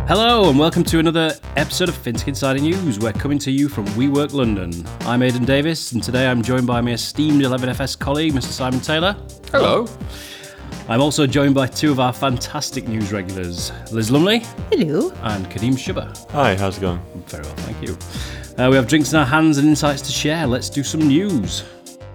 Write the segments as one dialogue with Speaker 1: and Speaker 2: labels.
Speaker 1: Hello and welcome to another episode of FinTech Insider News. We're coming to you from WeWork London. I'm Aidan Davis and today I'm joined by my esteemed 11FS colleague, Mr. Simon Taylor.
Speaker 2: Hello.
Speaker 1: I'm also joined by two of our fantastic news regulars, Liz Lumley.
Speaker 3: Hello.
Speaker 1: And Kadeem Shubber.
Speaker 4: Hi, how's it going?
Speaker 1: Very well, thank you. We have drinks in our hands and insights to share. Let's do some news.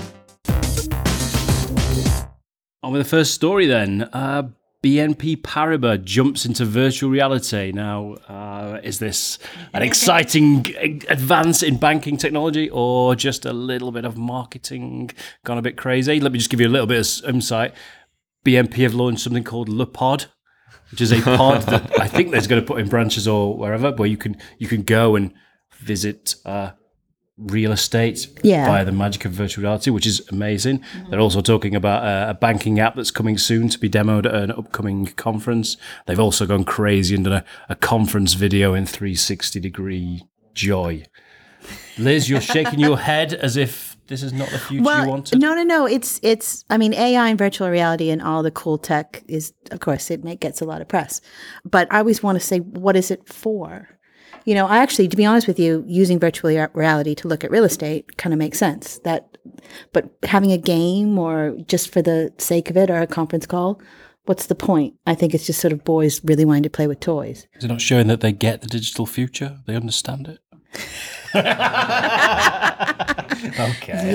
Speaker 1: On with the first story then. BNP Paribas jumps into virtual reality. Now, is this an exciting advance in banking technology or just a little bit of marketing gone a bit crazy? Let me just give you a little bit of insight. BNP have launched something called Le Pod, which is a pod that I think they're going to put in branches or wherever, where you can go and visit real estate via the magic of virtual reality, which is amazing. Mm-hmm. They're also talking about a banking app that's coming soon to be demoed at an upcoming conference. They've also gone crazy and done a conference video in 360-degree joy. Liz, you're shaking your head as if this is not the future you wanted.
Speaker 3: No. It's. I mean, AI and virtual reality and all the cool tech is, of course, it gets a lot of press. But I always want to say, what is it for? You know, I actually, to be honest with you, using virtual reality to look at real estate kind of makes sense. But having a game or just for the sake of it or a conference call, what's the point? I think it's just sort of boys really wanting to play with toys.
Speaker 1: Is it not showing that they get the digital future? They understand it? Okay.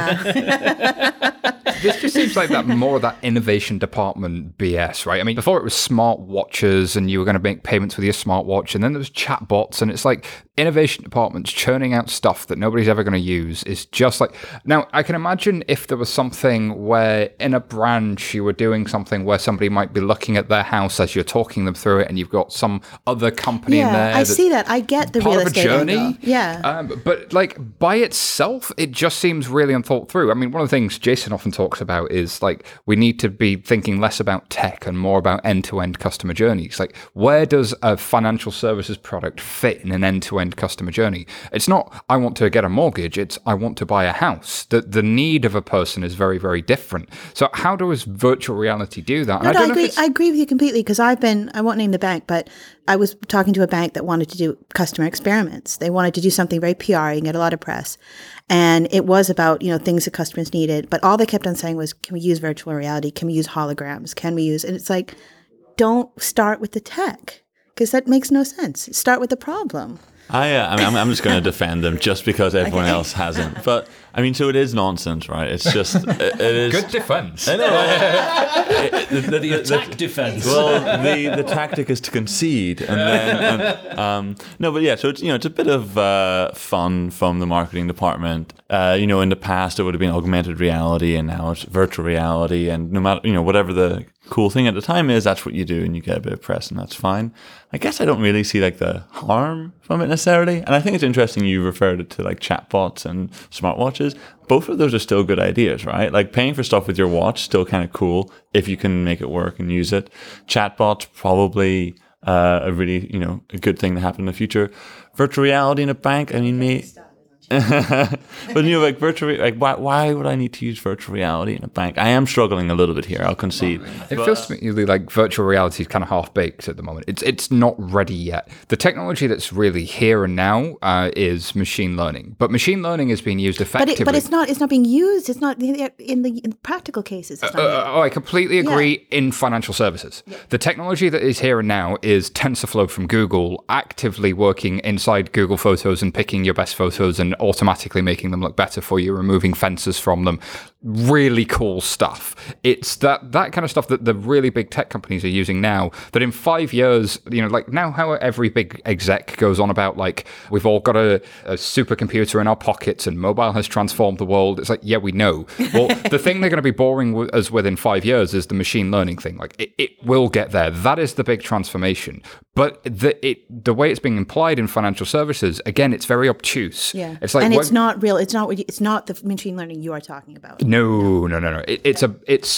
Speaker 3: Yeah.
Speaker 2: This just seems like more of that innovation department BS, right? I mean, before it was smart watches and you were going to make payments with your smartwatch, and then there was chatbots, and it's like innovation departments churning out stuff that nobody's ever going to use is just like... Now, I can imagine if there was something where in a branch you were doing something where somebody might be looking at their house as you're talking them through it, and you've got some other company in there.
Speaker 3: I see that. I get the real estate
Speaker 2: journey.
Speaker 3: Angle. Yeah.
Speaker 2: But like by itself, it just seems really unthought through. I mean, one of the things Jason often talks about is like we need to be thinking less about tech and more about end-to-end customer journeys. Like, where does a financial services product fit in an end-to-end customer journey? It's not I want to get a mortgage, it's I want to buy a house. The need of a person is very, very different. So how does virtual reality do that?
Speaker 3: I agree with you completely, because I won't name the bank, but I was talking to a bank that wanted to do customer experiments. They wanted to do something very PR and get a lot of press. And it was about, things that customers needed. But all they kept on saying was, can we use virtual reality? Can we use holograms? And it's like, don't start with the tech, because that makes no sense. Start with the problem.
Speaker 4: I'm just going to defend them just because everyone else hasn't. But I mean, so it is nonsense, right? It's just it is
Speaker 2: good defense.
Speaker 4: I know.
Speaker 1: The attack defense.
Speaker 4: Well, the tactic is to concede, and then no, but yeah. So it's a bit of fun from the marketing department. In the past it would have been augmented reality, and now it's virtual reality, and no matter whatever the cool thing at the time is, that's what you do, and you get a bit of press, and that's fine. I guess I don't really see like the harm from it necessarily, and I think it's interesting you referred to like chatbots and smartwatches. Both of those are still good ideas, right? Like paying for stuff with your watch, still kind of cool if you can make it work and use it. Chatbots, probably a really a good thing to happen in the future. Virtual reality in a bank, I mean, but like virtual, like why would I need to use virtual reality in a bank? I am struggling a little bit here, I'll concede.
Speaker 2: It feels to me like virtual reality is kind of half baked at the moment. It's not ready yet. The technology that's really here and now is machine learning, but machine learning is being used effectively.
Speaker 3: But it's not being used. It's not in the practical cases. It's not
Speaker 2: I completely agree. In financial services, the technology that is here and now is TensorFlow from Google actively working inside Google Photos and picking your best photos and automatically making them look better for you, removing fences from them. Really cool stuff. It's that kind of stuff that the really big tech companies are using now, that in 5 years, like now how every big exec goes on about like, we've all got a supercomputer in our pockets and mobile has transformed the world. It's like, yeah, we know. Well, the thing they're going to be boring us with in 5 years is the machine learning thing. Like it will get there. That is the big transformation. But the way it's being implied in financial services, again, it's very obtuse.
Speaker 3: Yeah.
Speaker 2: It's like,
Speaker 3: and it's not real. It's not the machine learning you are talking about.
Speaker 2: No. It's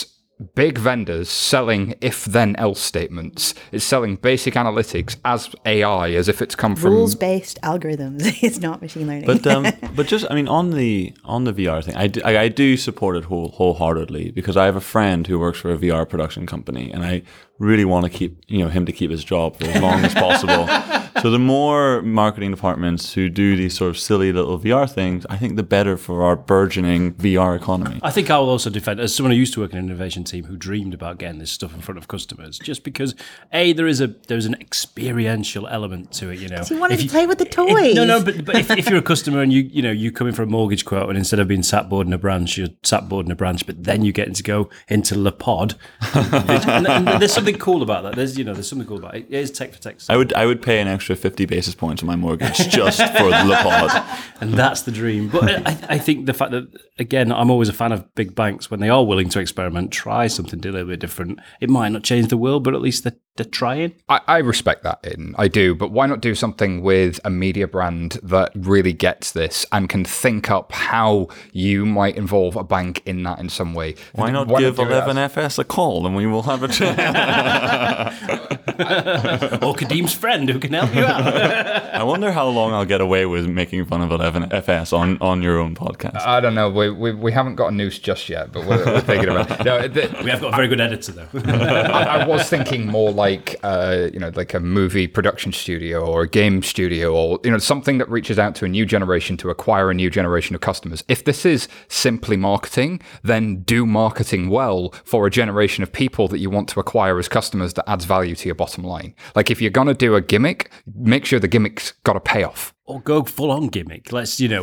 Speaker 2: big vendors selling if-then-else statements. It's selling basic analytics as AI, as if it's come from...
Speaker 3: Rules-based algorithms. It's not machine learning.
Speaker 4: But just, I mean, on the VR thing, I do support it wholeheartedly, because I have a friend who works for a VR production company, and I really want to keep him to keep his job for as long as possible. So the more marketing departments who do these sort of silly little VR things, I think the better for our burgeoning VR economy.
Speaker 1: I think I will also defend, as someone who used to work in an innovation team who dreamed about getting this stuff in front of customers, just because there's an experiential element to it.
Speaker 3: You wanted to play with the toys.
Speaker 1: But if you're a customer and you come in for a mortgage quote, and instead of being sat board in a branch, you're sat board in a branch, but then you get to go into Le Pod. and there's something cool about that. There's something cool about it. It is tech for tech.
Speaker 4: I would pay an extra 50 basis points on my mortgage just for Le Pod.
Speaker 1: And that's the dream. But I think the fact that, again, I'm always a fan of big banks. When they are willing to experiment, try something a little bit different. It might not change the world, but at least they're trying.
Speaker 2: I respect that, I do. But why not do something with a media brand that really gets this and can think up how you might involve a bank in that in some way?
Speaker 4: Why not give 11FS a call and we will have a chat?
Speaker 1: Or Kadim's friend who can help you out.
Speaker 4: I wonder how long I'll get away with making fun of 11FS on your own podcast.
Speaker 2: I don't know. We haven't got a noose just yet, but we're thinking about it. No,
Speaker 1: we have got a very good editor, though.
Speaker 2: I was thinking more like a movie production studio or a game studio, or something that reaches out to a new generation to acquire a new generation of customers. If this is simply marketing, then do marketing well for a generation of people that you want to acquire as customers that adds value to your bottom line. Like, if you're going to do a gimmick, make sure the gimmick's got a payoff.
Speaker 1: Or go full on gimmick. Let's, the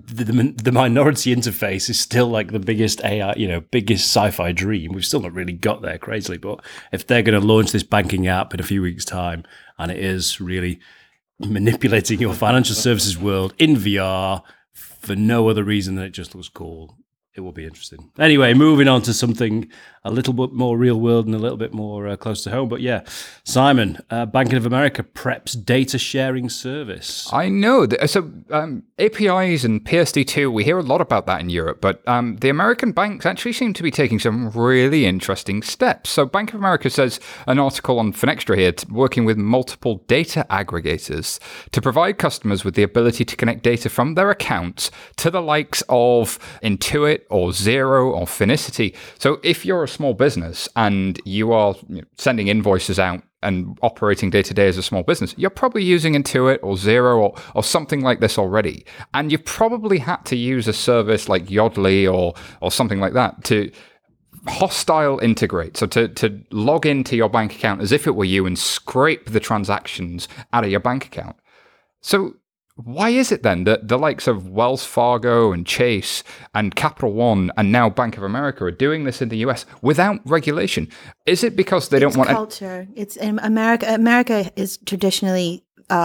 Speaker 1: minority interface is still like the biggest AI, biggest sci-fi dream. We've still not really got there, crazily. But if they're going to launch this banking app in a few weeks' time, and it is really manipulating your financial services world in VR for no other reason than it just looks cool, it will be interesting. Anyway, moving on to something a little bit more real world and a little bit more close to home. But yeah, Simon, Bank of America preps data sharing service.
Speaker 2: I know. So APIs and PSD2, we hear a lot about that in Europe, but the American banks actually seem to be taking some really interesting steps. So Bank of America says, an article on Finextra here, working with multiple data aggregators to provide customers with the ability to connect data from their accounts to the likes of Intuit or Xero or Finicity. So if you're a small business and you are sending invoices out and operating day-to-day as a small business, you're probably using Intuit or Xero or something like this already. And you've probably had to use a service like Yodlee or something like that to hostile integrate. So to log into your bank account as if it were you and scrape the transactions out of your bank account. So why is it then that the likes of Wells Fargo and Chase and Capital One and now Bank of America are doing this in the US without regulation? Is it because they don't want
Speaker 3: culture? It's in America. America is traditionally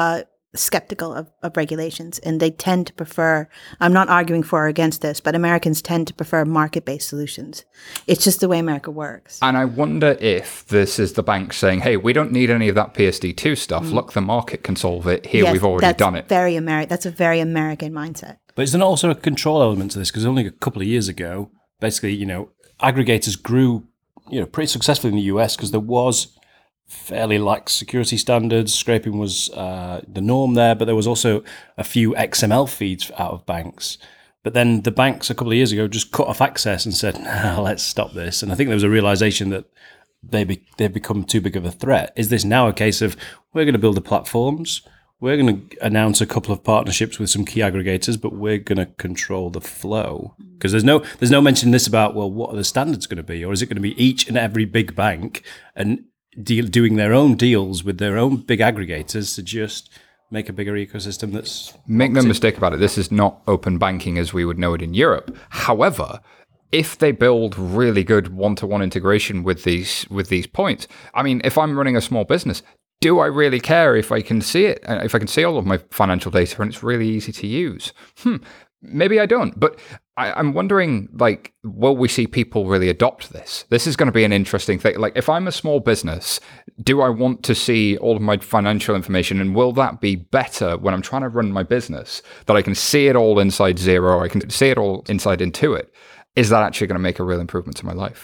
Speaker 3: skeptical of regulations, and they tend to prefer, I'm not arguing for or against this, but Americans tend to prefer market-based solutions. It's just the way America works.
Speaker 2: And I wonder if this is the bank saying, hey, we don't need any of that PSD2 stuff. Look, the market can solve it. Here, yes, we've already done it.
Speaker 3: That's a very American mindset.
Speaker 1: But is there not also a control element to this? Because only a couple of years ago, basically, aggregators grew, pretty successfully in the US because there was fairly lax security standards. Scraping was the norm there, but there was also a few XML feeds out of banks. But then the banks a couple of years ago just cut off access and said, let's stop this. And I think there was a realization that they've become too big of a threat. Is this now a case of, we're going to build the platforms, we're going to announce a couple of partnerships with some key aggregators, but we're going to control the flow? Because there's no mention in this about, well, what are the standards going to be? Or is it going to be each and every big bank and doing their own deals with their own big aggregators to just make a bigger ecosystem that's...
Speaker 2: Make no mistake about it, this is not open banking as we would know it in Europe. However, if they build really good one-to-one integration with these points, I mean, if I'm running a small business, do I really care if I can see it, if I can see all of my financial data and it's really easy to use? Maybe I don't, but I'm wondering, will we see people really adopt this? This is going to be an interesting thing. Like, if I'm a small business, do I want to see all of my financial information, and will that be better when I'm trying to run my business, that I can see it all inside Xero, I can see it all inside Intuit? Is that actually going to make a real improvement to my life?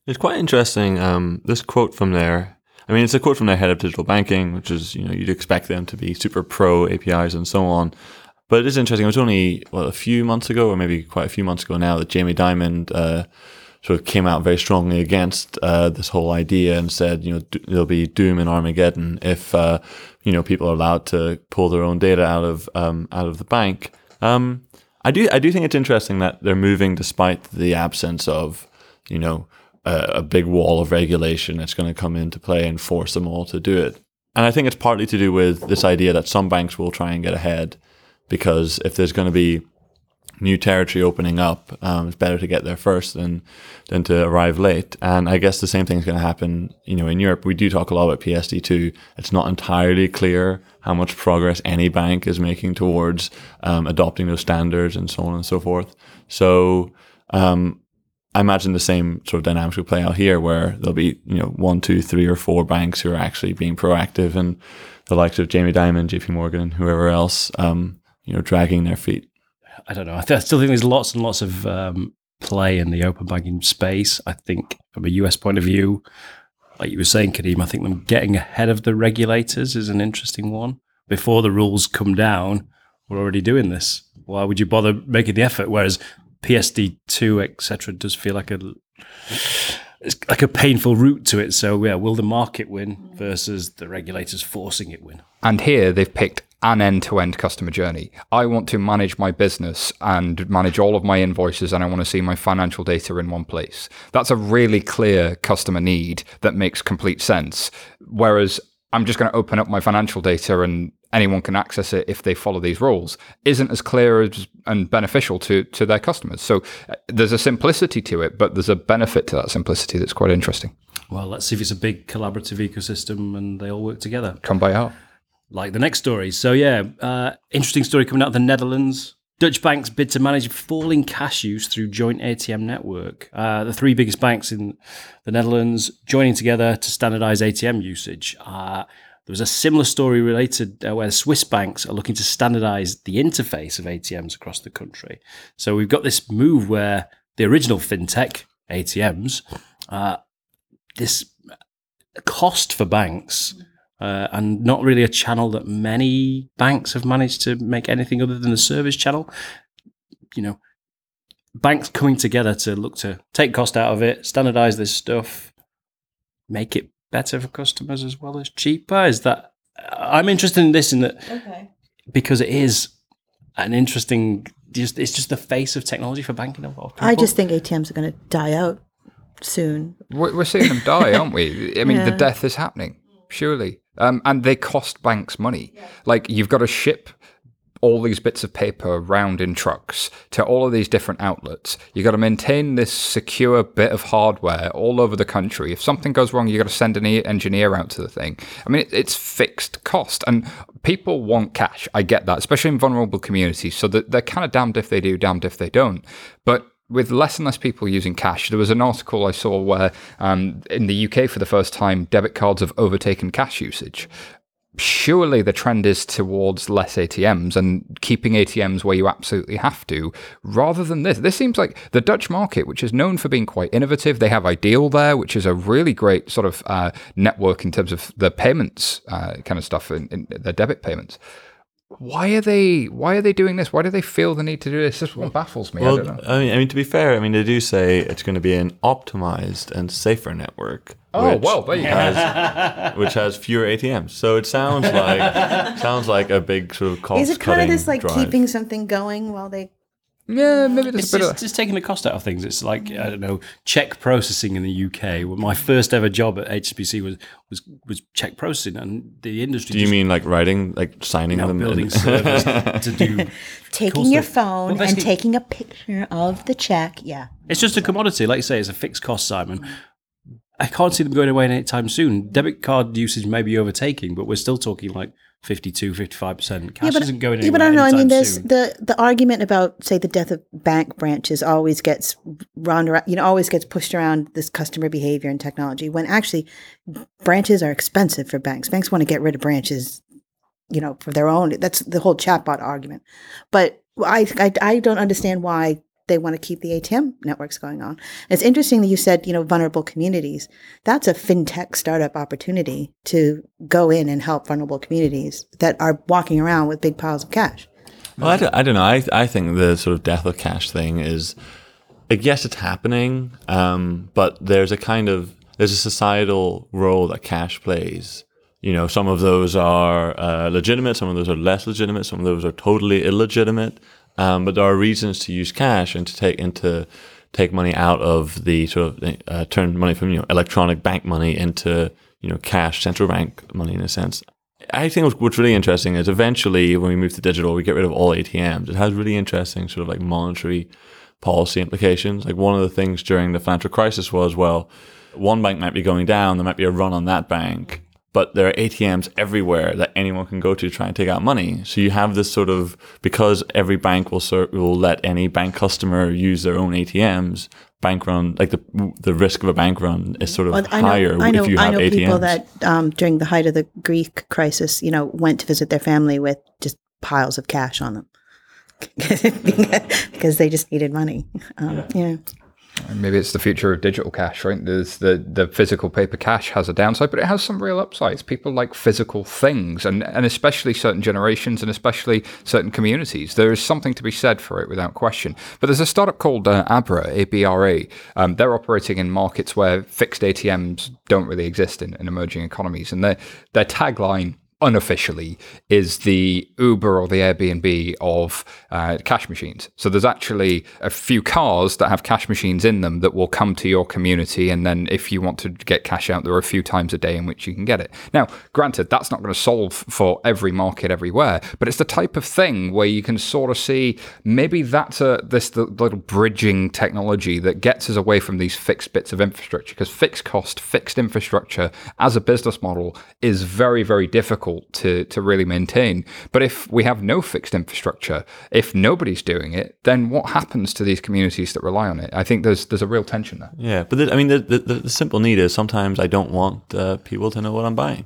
Speaker 4: It's quite interesting. This quote from there. I mean, it's a quote from their head of digital banking, which is, you'd expect them to be super pro APIs and so on. But it is interesting. It was only a few months ago, or maybe quite a few months ago now, that Jamie Dimon sort of came out very strongly against this whole idea and said, there'll be doom and Armageddon if people are allowed to pull their own data out of the bank. I do think it's interesting that they're moving despite the absence of a big wall of regulation that's going to come into play and force them all to do it. And I think it's partly to do with this idea that some banks will try and get ahead, because if there's going to be new territory opening up, it's better to get there first than to arrive late. And I guess the same thing's going to happen, in Europe. We do talk a lot about PSD2. It's not entirely clear how much progress any bank is making towards adopting those standards and so on and so forth. So I imagine the same sort of dynamics will play out here, where there'll be 1, 2, 3, or 4 banks who are actually being proactive, and the likes of Jamie Dimon, JP Morgan, and whoever else, dragging their feet.
Speaker 1: I don't know. I still think there's lots and lots of play in the open banking space. I think from a US point of view, like you were saying, Kadeem, I think them getting ahead of the regulators is an interesting one. Before the rules come down, we're already doing this. Why would you bother making the effort? Whereas PSD2, etc., does feel like it's like a painful route to it. So yeah, will the market win versus the regulators forcing it win?
Speaker 2: And here they've picked an end-to-end customer journey. I want to manage my business and manage all of my invoices, and I want to see my financial data in one place. That's a really clear customer need that makes complete sense. Whereas I'm just going to open up my financial data and anyone can access it if they follow these rules, isn't as clear and beneficial to their customers. So there's a simplicity to it, but there's a benefit to that simplicity that's quite interesting.
Speaker 1: Well, let's see if it's a big collaborative ecosystem and they all work together.
Speaker 2: Come by out.
Speaker 1: Like the next story. So yeah, interesting story coming out of the Netherlands. Dutch banks bid to manage falling cash use through joint ATM network. The 3 biggest banks in the Netherlands joining together to standardize ATM usage. There was a similar story related where Swiss banks are looking to standardize the interface of ATMs across the country. So we've got this move where the original fintech ATMs, this cost for banks, and not really a channel that many banks have managed to make anything other than a service channel. Banks coming together to look to take cost out of it, standardize this stuff, make it better for customers as well as cheaper. Is that I'm interested in this because it is an interesting. It's just the face of technology for banking. A lot of people.
Speaker 3: I just think ATMs are going to die out soon.
Speaker 2: We're seeing them die, aren't we? I mean, the death is happening, surely. And they cost banks money. Yeah. Like, you've got to ship all these bits of paper around in trucks to all of these different outlets. You've got to maintain this secure bit of hardware all over the country. If something goes wrong, you've got to send an engineer out to the thing. I mean, it's fixed cost. And people want cash. I get that, especially in vulnerable communities. So they're kind of damned if they do, damned if they don't. But with less and less people using cash, there was an article I saw where in the UK for the first time, debit cards have overtaken cash usage. Surely the trend is towards less ATMs and keeping ATMs where you absolutely have to, rather than this. This seems like the Dutch market, which is known for being quite innovative. They have Ideal there, which is a really great sort of network in terms of the payments kind of stuff in their debit payments. Why are they doing this? Why do they feel the need to do this? This is what baffles me.
Speaker 4: Well,
Speaker 2: I don't know.
Speaker 4: I mean, to be fair, they do say it's going to be an optimized and safer network.
Speaker 2: There you go.
Speaker 4: Which has fewer ATMs. So it sounds like a big sort of cost.
Speaker 3: Is it kind of this like
Speaker 4: drive.
Speaker 3: keeping something going while they?
Speaker 2: Yeah, maybe there's
Speaker 1: It's
Speaker 2: a bit of
Speaker 1: just taking the cost out of things. It's like, I don't know, check processing in the UK. Well, my first ever job at HSBC was check processing, and the industry.
Speaker 4: Do you mean like writing, like signing them?
Speaker 1: Building servers to do
Speaker 3: Taking
Speaker 1: cool
Speaker 3: your
Speaker 1: stuff.
Speaker 3: phone
Speaker 1: Well,
Speaker 3: and taking a picture of the check. Yeah.
Speaker 1: It's just a commodity, like you say. It's a fixed cost, Simon. I can't see them going away anytime soon. Debit card usage may be overtaking, but we're still talking like 52, 55%. Cash isn't going anywhere.
Speaker 3: But I don't know. I mean, there's
Speaker 1: soon.
Speaker 3: the argument about, say, the death of bank branches always gets always gets pushed around this customer behavior and technology. When actually, branches are expensive for banks. Banks want to get rid of branches, for their own. That's the whole chatbot argument. But I don't understand why they want to keep the ATM networks going on. It's interesting that you said, vulnerable communities. That's a fintech startup opportunity to go in and help vulnerable communities that are walking around with big piles of cash.
Speaker 4: Well, I don't know. I think the sort of death of cash thing is, yes, it's happening, but there's a societal role that cash plays. Some of those are legitimate, some of those are less legitimate, some of those are totally illegitimate. But there are reasons to use cash and to take money out of the sort of turn money from electronic bank money into cash, central bank money in a sense. I think what's really interesting is eventually when we move to digital, we get rid of all ATMs. It has really interesting sort of like monetary policy implications. Like one of the things during the financial crisis was, well, one bank might be going down, there might be a run on that bank, but there are ATMs everywhere that anyone can go to try and take out money. So you have this sort of, because every bank will let any bank customer use their own ATMs, bank run, like the risk of a bank run is sort of higher if you have ATMs. I know
Speaker 3: people that during the height of the Greek crisis, went to visit their family with just piles of cash on them because they just needed money.
Speaker 2: Maybe it's the future of digital cash, right? There's the physical paper cash has a downside, but it has some real upsides. People like physical things, and especially certain generations and especially certain communities. There is something to be said for it without question. But there's a startup called Abra, ABRA. They're operating in markets where fixed ATMs don't really exist in emerging economies. And their tagline, unofficially, is the Uber or the Airbnb of cash machines. So there's actually a few cars that have cash machines in them that will come to your community, and then if you want to get cash out, there are a few times a day in which you can get it. Now, granted, that's not going to solve for every market everywhere, but it's the type of thing where you can sort of see maybe that's this little bridging technology that gets us away from these fixed bits of infrastructure, because fixed cost, fixed infrastructure as a business model is very, very difficult to really maintain. But if we have no fixed infrastructure, if nobody's doing it, then what happens to these communities that rely on it? I think there's a real tension there.
Speaker 4: Yeah, but the simple need is sometimes I don't want people to know what I'm buying.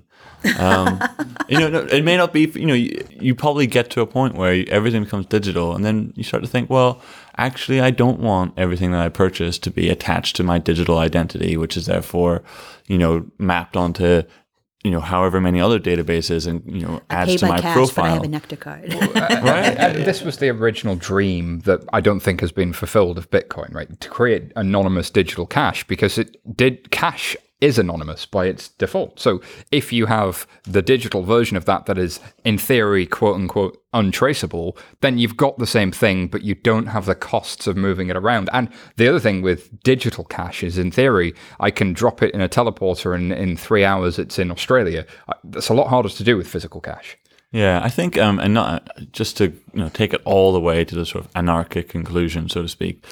Speaker 4: It may not be, you probably get to a point where everything becomes digital, and then you start to think, well, actually, I don't want everything that I purchase to be attached to my digital identity, which is therefore, mapped onto however many other databases and, adds to my profile.
Speaker 3: But I have a Nectar card.
Speaker 2: Right? And this was the original dream that I don't think has been fulfilled of Bitcoin, right? To create anonymous digital cash, because cash is anonymous by its default. So if you have the digital version of that is in theory, quote unquote, untraceable, then you've got the same thing, but you don't have the costs of moving it around. And the other thing with digital cash is, in theory, I can drop it in a teleporter and in 3 hours it's in Australia. That's a lot harder to do with physical cash.
Speaker 4: Yeah, I think, and not just to take it all the way to the sort of anarchic conclusion, so to speak,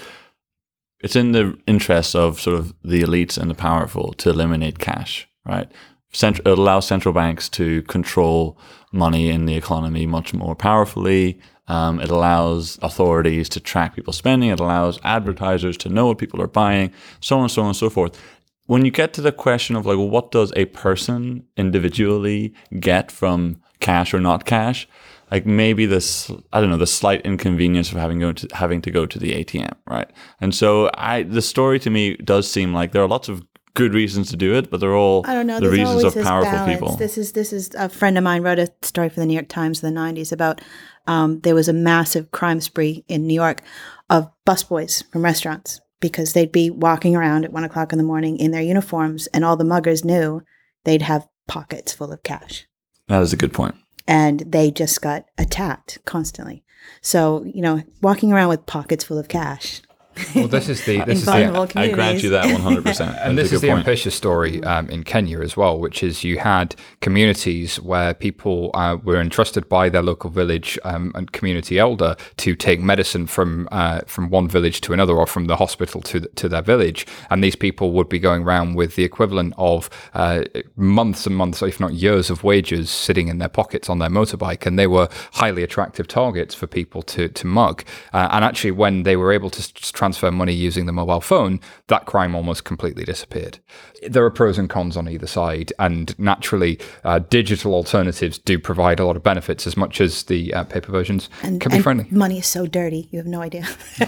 Speaker 4: it's in the interest of sort of the elites and the powerful to eliminate cash, right? It allows central banks to control money in the economy much more powerfully. It allows authorities to track people's spending. It allows advertisers to know what people are buying, so on and so forth. When you get to the question of what does a person individually get from cash or not cash, maybe the slight inconvenience of having to go to the ATM, right? And so the story to me does seem like there are lots of good reasons to do it, but they're all the reasons of powerful people.
Speaker 3: This is a friend of mine wrote a story for the New York Times in the 90s about there was a massive crime spree in New York of busboys from restaurants, because they'd be walking around at 1 o'clock in the morning in their uniforms, and all the muggers knew they'd have pockets full of cash.
Speaker 4: That is a good point.
Speaker 3: And they just got attacked constantly. So, walking around with pockets full of cash.
Speaker 2: Well, this is the
Speaker 4: I grant you that 100%.
Speaker 2: And this is the ambitious story in Kenya as well, which is you had communities where people were entrusted by their local village and community elder to take medicine from one village to another, or from the hospital to their village, and these people would be going around with the equivalent of months and months, if not years, of wages sitting in their pockets on their motorbike, and they were highly attractive targets for people to mug. And actually, when they were able to transfer money using the mobile phone, that crime almost completely disappeared. There are pros and cons on either side, and naturally, digital alternatives do provide a lot of benefits as much as the paper versions can be friendly.
Speaker 3: Money is so dirty, you have no idea.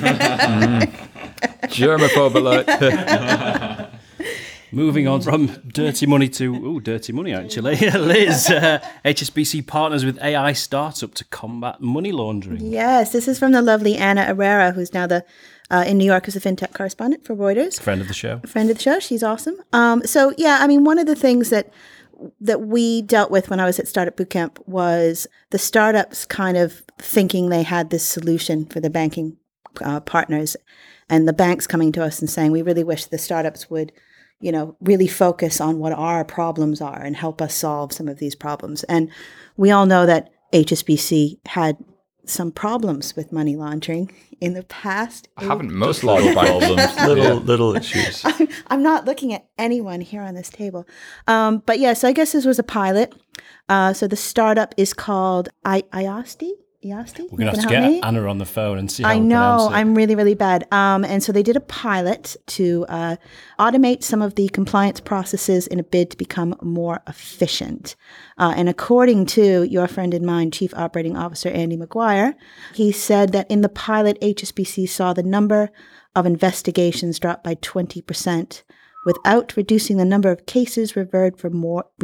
Speaker 2: Germaphobe alert.
Speaker 1: Moving on from dirty money to dirty money, actually. Liz, HSBC partners with AI startup to combat money laundering.
Speaker 3: Yes, this is from the lovely Anna Herrera, who's now in New York as a fintech correspondent for Reuters.
Speaker 1: Friend of the show.
Speaker 3: Friend of the show. She's awesome. So yeah, I mean, one of the things that we dealt with when I was at Startup Bootcamp was the startups kind of thinking they had this solution for the banking partners, and the banks coming to us and saying, we really wish the startups would, really focus on what our problems are and help us solve some of these problems. And we all know that HSBC had some problems with money laundering in the past.
Speaker 2: Haven't most large
Speaker 4: problems, little issues.
Speaker 3: I'm not looking at anyone here on this table. But yeah, so I guess this was a pilot. So the startup is called IOSTI.
Speaker 1: We're going to have to get Anna on the phone and see how
Speaker 3: I
Speaker 1: we
Speaker 3: know,
Speaker 1: pronounce it.
Speaker 3: I'm really, really bad. And so they did a pilot to automate some of the compliance processes in a bid to become more efficient. And according to your friend and mine, Chief Operating Officer Andy McGuire, he said that in the pilot, HSBC saw the number of investigations drop by 20% without reducing the number of cases referred for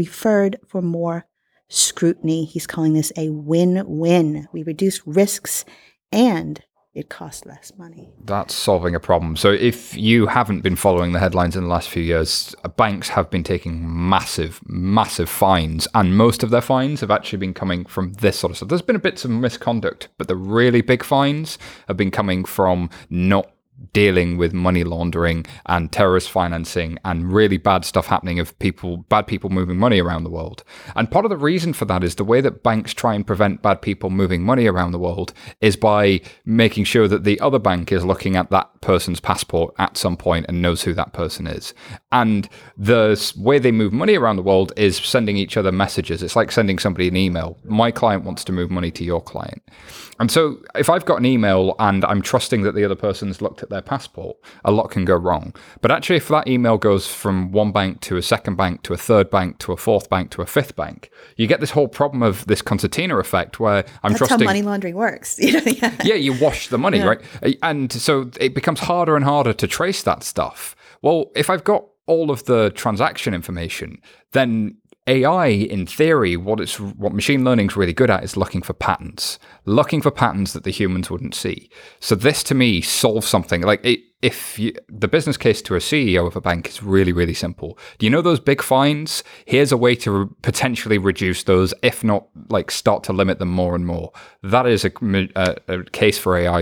Speaker 3: more scrutiny. He's calling this a win-win. We reduce risks and it costs less money.
Speaker 2: That's solving a problem. So if you haven't been following the headlines in the last few years, banks have been taking massive, massive fines, and most of their fines have actually been coming from this sort of stuff. There's been a bit of misconduct, but the really big fines have been coming from not dealing with money laundering and terrorist financing and really bad stuff happening of bad people moving money around the world. And part of the reason for that is the way that banks try and prevent bad people moving money around the world is by making sure that the other bank is looking at that person's passport at some point and knows who that person is. And the way they move money around the world is sending each other messages. It's like sending somebody an email. My client wants to move money to your client. And so if I've got an email and I'm trusting that the other person's looked at their passport, a lot can go wrong. But actually, if that email goes from one bank to a second bank to a third bank to a fourth bank to a fifth bank, you get this whole problem of this concertina effect where I'm trusting...
Speaker 3: That's how money laundering works.
Speaker 2: Yeah, you wash the money, right? And so it becomes harder and harder to trace that stuff. Well, if I've got all of the transaction information, then AI, in theory, what machine learning is really good at is looking for patterns that the humans wouldn't see. So this, to me, solves something. Like the business case to a CEO of a bank is really, really simple. Do you know those big fines? Here's a way to potentially reduce those, if not like start to limit them more and more. That is a case for AI.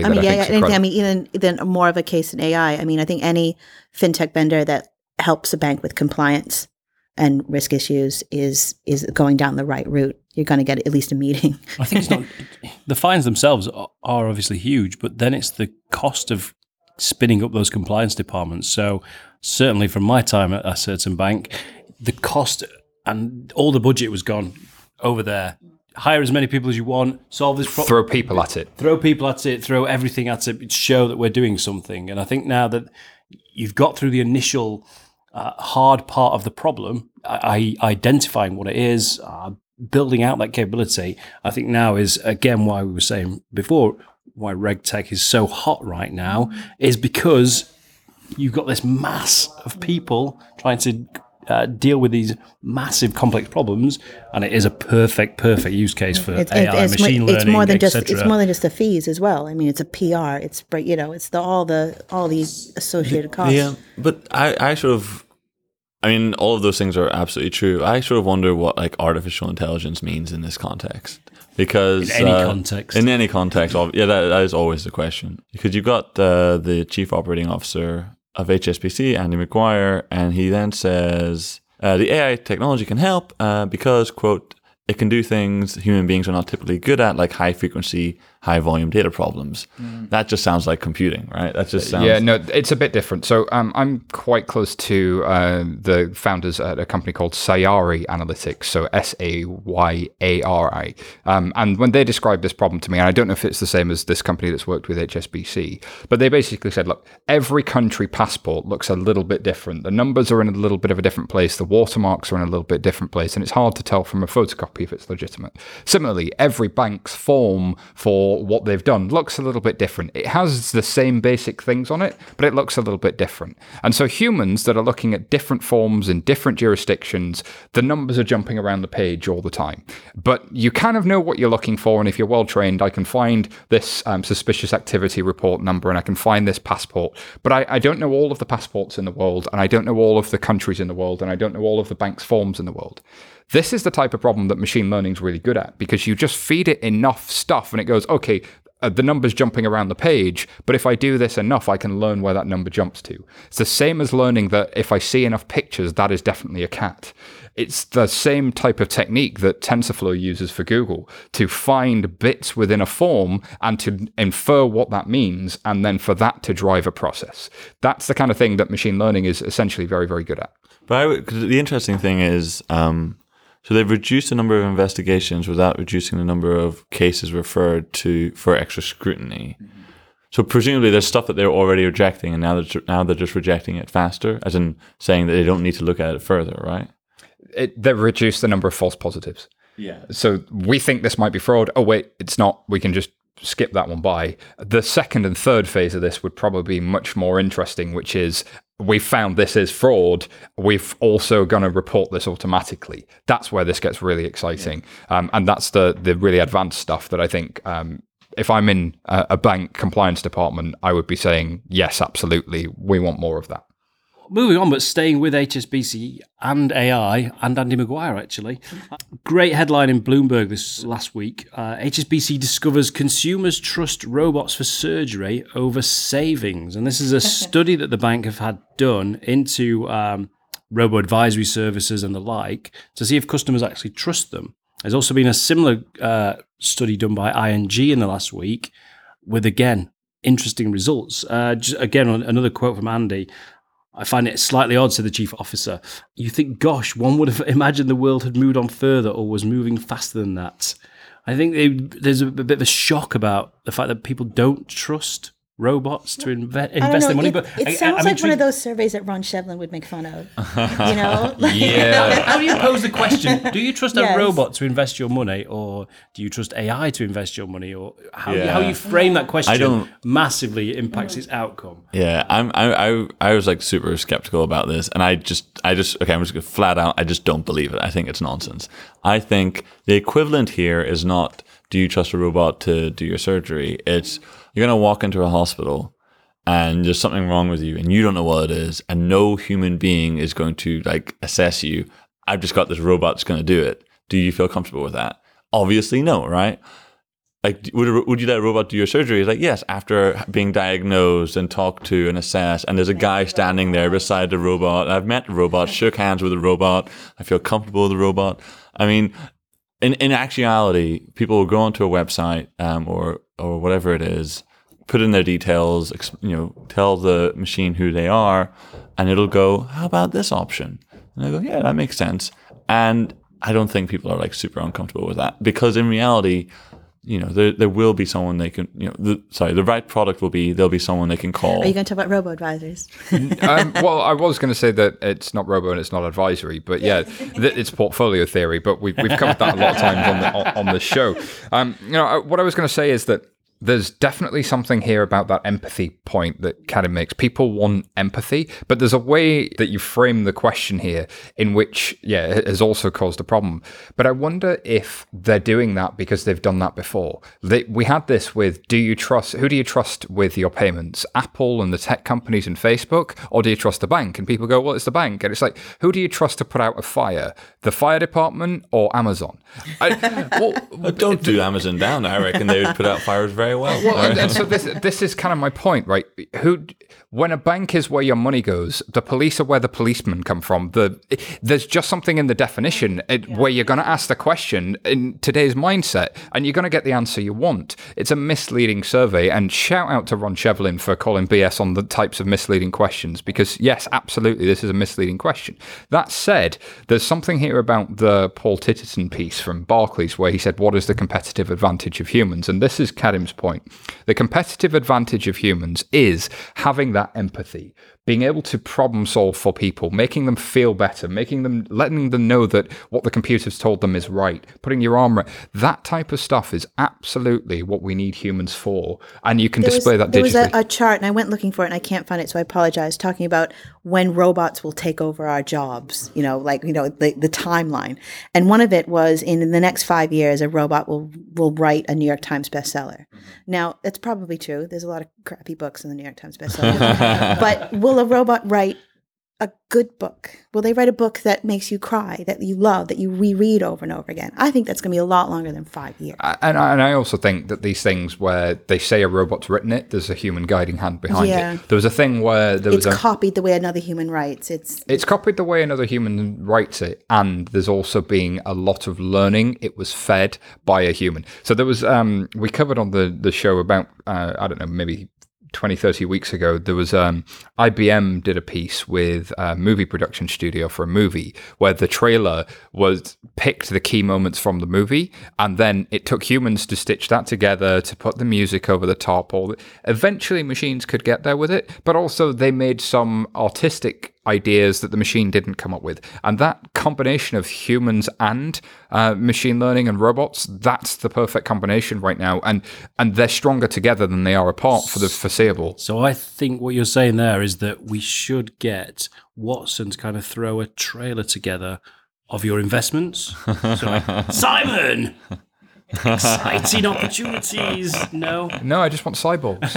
Speaker 3: Even more of a case in AI. I mean, I think any fintech vendor that helps a bank with compliance and risk issues is going down the right route. You're going to get at least a meeting.
Speaker 1: I think it's not. The fines themselves are obviously huge, but then it's the cost of spinning up those compliance departments. So certainly from my time at a certain bank, the cost and all the budget was gone over there. Hire as many people as you want, solve this problem.
Speaker 2: Throw people at it.
Speaker 1: Throw everything at it, show that we're doing something. And I think now that you've got through the initial hard part of the problem, identifying what it is, building out that capability, I think now is, again, why we were saying before, why RegTech is so hot right now, is because you've got this mass of people trying to deal with these massive complex problems, and it is a perfect use case for AI, machine learning,
Speaker 3: it's more than just the fees as well. I mean, it's a PR. It's all the associated costs.
Speaker 4: Yeah, but I mean, all of those things are absolutely true. I sort of wonder what like artificial intelligence means in this context. Because
Speaker 1: in any context, that is always the question. Because you've got the Chief Operating Officer of HSBC, Andy McGuire, and he then says the AI technology can help because, quote,
Speaker 4: it can do things human beings are not typically good at, like high frequency, high volume data problems. That just sounds like computing, right? That just sounds...
Speaker 2: Yeah, no, it's a bit different. So I'm quite close to the founders at a company called Sayari Analytics, so Sayari. And when they described this problem to me, and I don't know if it's the same as this company that's worked with HSBC, but they basically said, look, every country passport looks a little bit different. The numbers are in a little bit of a different place. The watermarks are in a little bit different place, and it's hard to tell from a photocopy if it's legitimate. Similarly, every bank's form for what they've done looks a little bit different. It has the same basic things on it, but it looks a little bit different. And so humans that are looking at different forms in different jurisdictions, the numbers are jumping around the page all the time. But you kind of know what you're looking for, and if you're well trained, I can find this suspicious activity report number, and I can find this passport. But I don't know all of the passports in the world, and I don't know all of the countries in the world, and I don't know all of the bank's forms in the world. This is the type of problem that machine learning is really good at, because you just feed it enough stuff and it goes, okay, the number's jumping around the page, but if I do this enough, I can learn where that number jumps to. It's the same as learning that if I see enough pictures, that is definitely a cat. It's the same type of technique that TensorFlow uses for Google to find bits within a form and to infer what that means, and then for that to drive a process. That's the kind of thing that machine learning is essentially very, very good at.
Speaker 4: But the interesting thing is, so they've reduced the number of investigations without reducing the number of cases referred to for extra scrutiny. Mm-hmm. So presumably there's stuff that they're already rejecting, and now they're just rejecting it faster, as in saying that they don't need to look at it further, right?
Speaker 2: They've reduced the number of false positives.
Speaker 4: Yeah.
Speaker 2: So we think this might be fraud. Oh, wait, it's not. We can just skip that one by. The second and third phase of this would probably be much more interesting, which is we found this is fraud. We've also going to report this automatically. That's where this gets really exciting. And that's the really advanced stuff that I think if I'm in a bank compliance department, I would be saying, yes, absolutely. We want more of that.
Speaker 1: Moving on, but staying with HSBC and AI and Andy Maguire, actually. Great headline in Bloomberg this last week. HSBC discovers consumers trust robots for surgery over savings. And this is a study that the bank have had done into robo-advisory services and the like to see if customers actually trust them. There's also been a similar study done by ING in the last week with, again, interesting results. Again, another quote from Andy. I find it slightly odd, said the chief officer. You think, gosh, one would have imagined the world had moved on further or was moving faster than that. I think there's a bit of a shock about the fact that people don't trust robots to invest their money.
Speaker 3: But it sounds like one of those surveys that Ron Shevlin would make fun of. You know?
Speaker 1: Yeah. How do you pose the question? Do you trust a robot to invest your money, or do you trust AI to invest your money, or how you frame that question massively impacts its outcome?
Speaker 4: Yeah, I was like super skeptical about this, and I'm just flat out, I just don't believe it. I think it's nonsense. I think the equivalent here is not, do you trust a robot to do your surgery? It's, you're going to walk into a hospital and there's something wrong with you and you don't know what it is, and no human being is going to like assess you. I've just got this robot that's going to do it. Do you feel comfortable with that? Obviously no, right? Like, would you let a robot do your surgery? Like, yes, after being diagnosed and talked to and assessed, and there's a guy standing there beside the robot. I've met the robot, shook hands with the robot. I feel comfortable with the robot. I mean, in actuality, people will go onto a website or whatever it is, put in their details, tell the machine who they are, and it'll go, how about this option? And I go, yeah, that makes sense. And I don't think people are like super uncomfortable with that, because in reality, there will be someone they can, the right product will be, there'll be someone they can call.
Speaker 3: Are you going to talk about robo-advisors?
Speaker 2: Well, I was going to say that it's not robo and it's not advisory, but yeah, it's portfolio theory, but we've covered that a lot of times on the show. What I was going to say is that there's definitely something here about that empathy point that Kadim makes. People want empathy, but there's a way that you frame the question here in which, it has also caused a problem. But I wonder if they're doing that because they've done that before. We had this with, who do you trust with your payments? Apple and the tech companies and Facebook, or do you trust the bank? And people go, well, it's the bank. And it's like, who do you trust to put out a fire? The fire department or Amazon?
Speaker 4: Don't do Amazon down. I reckon they would put out fires very very well.
Speaker 2: And so this is kind of my point, right? When a bank is where your money goes, the police are where the policemen come from. There's just something in the definition where you're going to ask the question in today's mindset, and you're going to get the answer you want. It's a misleading survey, and shout out to Ron Shevlin for calling BS on the types of misleading questions, because yes, absolutely, this is a misleading question. That said, there's something here about the Paul Titterton piece from Barclays where he said, what is the competitive advantage of humans? And this is Kadim's point. The competitive advantage of humans is having that empathy, being able to problem solve for people, making them feel better, letting them know that what the computer's told them is right, putting your arm right. That type of stuff is absolutely what we need humans for. And you can display that digitally.
Speaker 3: There was a chart, and I went looking for it, and I can't find it, so I apologize, talking about when robots will take over our jobs, the timeline. And one of it was in the next 5 years, a robot will write a New York Times bestseller. Now, that's probably true. There's a lot of crappy books in the New York Times bestseller. But will a robot write a good book? Will they write a book that makes you cry, that you love, that you reread over and over again? I think that's going to be a lot longer than 5 years.
Speaker 2: And I also think that these things where they say a robot's written it, there's a human guiding hand behind it. There was a thing where it's
Speaker 3: copied the way another human writes. It's
Speaker 2: copied the way another human writes it, and there's also been a lot of learning. It was fed by a human. So there was we covered on the show about I don't know, maybe 20, 30 weeks ago, there was IBM did a piece with a movie production studio for a movie where the trailer picked the key moments from the movie, and then it took humans to stitch that together, to put the music over the top. Eventually machines could get there with it, but also they made some artistic ideas that the machine didn't come up with. And that combination of humans and machine learning and robots, that's the perfect combination right now. And they're stronger together than they are apart for the foreseeable.
Speaker 1: So I think what you're saying there is that we should get Watson to kind of throw a trailer together of your investments. So like, Simon! Exciting opportunities. No,
Speaker 2: I just want cyborgs.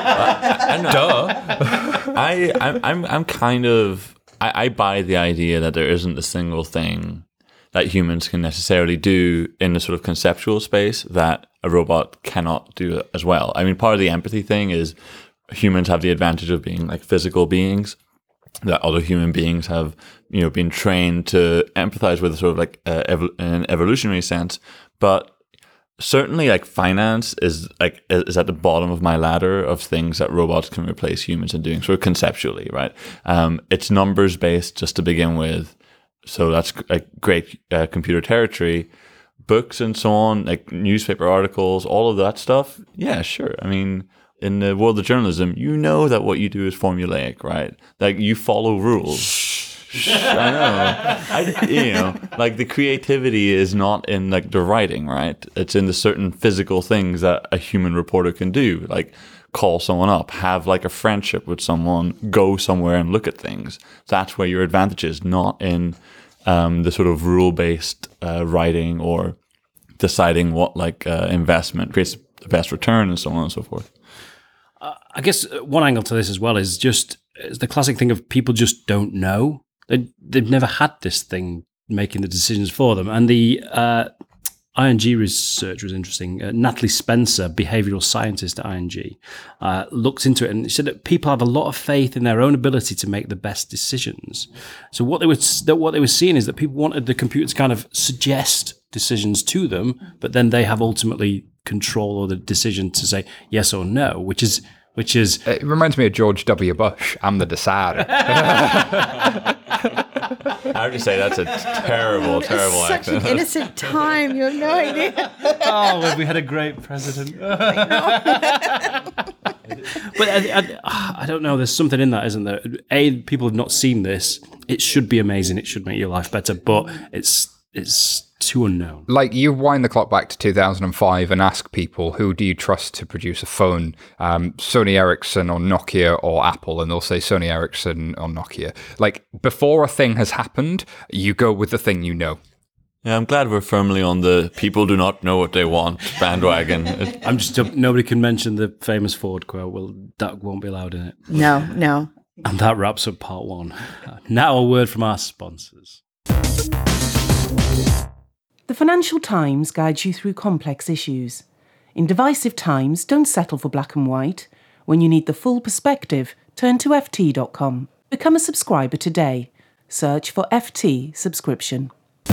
Speaker 4: I'm kind of I buy the idea that there isn't a single thing that humans can necessarily do in the sort of conceptual space that a robot cannot do as well. I mean, part of the empathy thing is humans have the advantage of being like physical beings that other human beings have, been trained to empathize with, sort of like in an evolutionary sense, but certainly, like finance is at the bottom of my ladder of things that robots can replace humans in doing, sort of conceptually, right? It's numbers based just to begin with, so that's like great computer territory. Books and so on, like newspaper articles, all of that stuff. Yeah, sure. I mean, in the world of journalism, that what you do is formulaic, right? Like you follow rules. I know. Like the creativity is not in like the writing, right? It's in the certain physical things that a human reporter can do, like call someone up, have like a friendship with someone, go somewhere and look at things. That's where your advantage is, not in the sort of rule-based writing or deciding what like investment creates the best return and so on and so forth.
Speaker 1: I guess one angle to this as well is just the classic thing of people just don't know. They've never had this thing making the decisions for them. And the ING research was interesting. Natalie Spencer, behavioral scientist at ING, looked into it and said that people have a lot of faith in their own ability to make the best decisions. So what they were seeing is that people wanted the computer to kind of suggest decisions to them, but then they have ultimately control or the decision to say yes or no, which is.
Speaker 2: It reminds me of George W. Bush. I'm the decider.
Speaker 4: I would just say that's a terrible accent.
Speaker 3: Such an innocent time. You have no idea.
Speaker 1: Oh, we had a great president. But I don't know. There's something in that, isn't there? People have not seen this. It should be amazing. It should make your life better, but it's too unknown.
Speaker 2: Like, you wind the clock back to 2005 and ask people, who do you trust to produce a phone? Sony Ericsson or Nokia or Apple, and they'll say Sony Ericsson or Nokia. Like, before a thing has happened, you go with the thing you know.
Speaker 4: Yeah, I'm glad we're firmly on the people do not know what they want bandwagon.
Speaker 1: I'm just nobody can mention the famous Ford quote. Well, that won't be allowed in it.
Speaker 3: No.
Speaker 1: And that wraps up part one. Now a word from our sponsors.
Speaker 5: The Financial Times guides you through complex issues. In divisive times, don't settle for black and white. When you need the full perspective, turn to ft.com. Become a subscriber today. Search for FT subscription.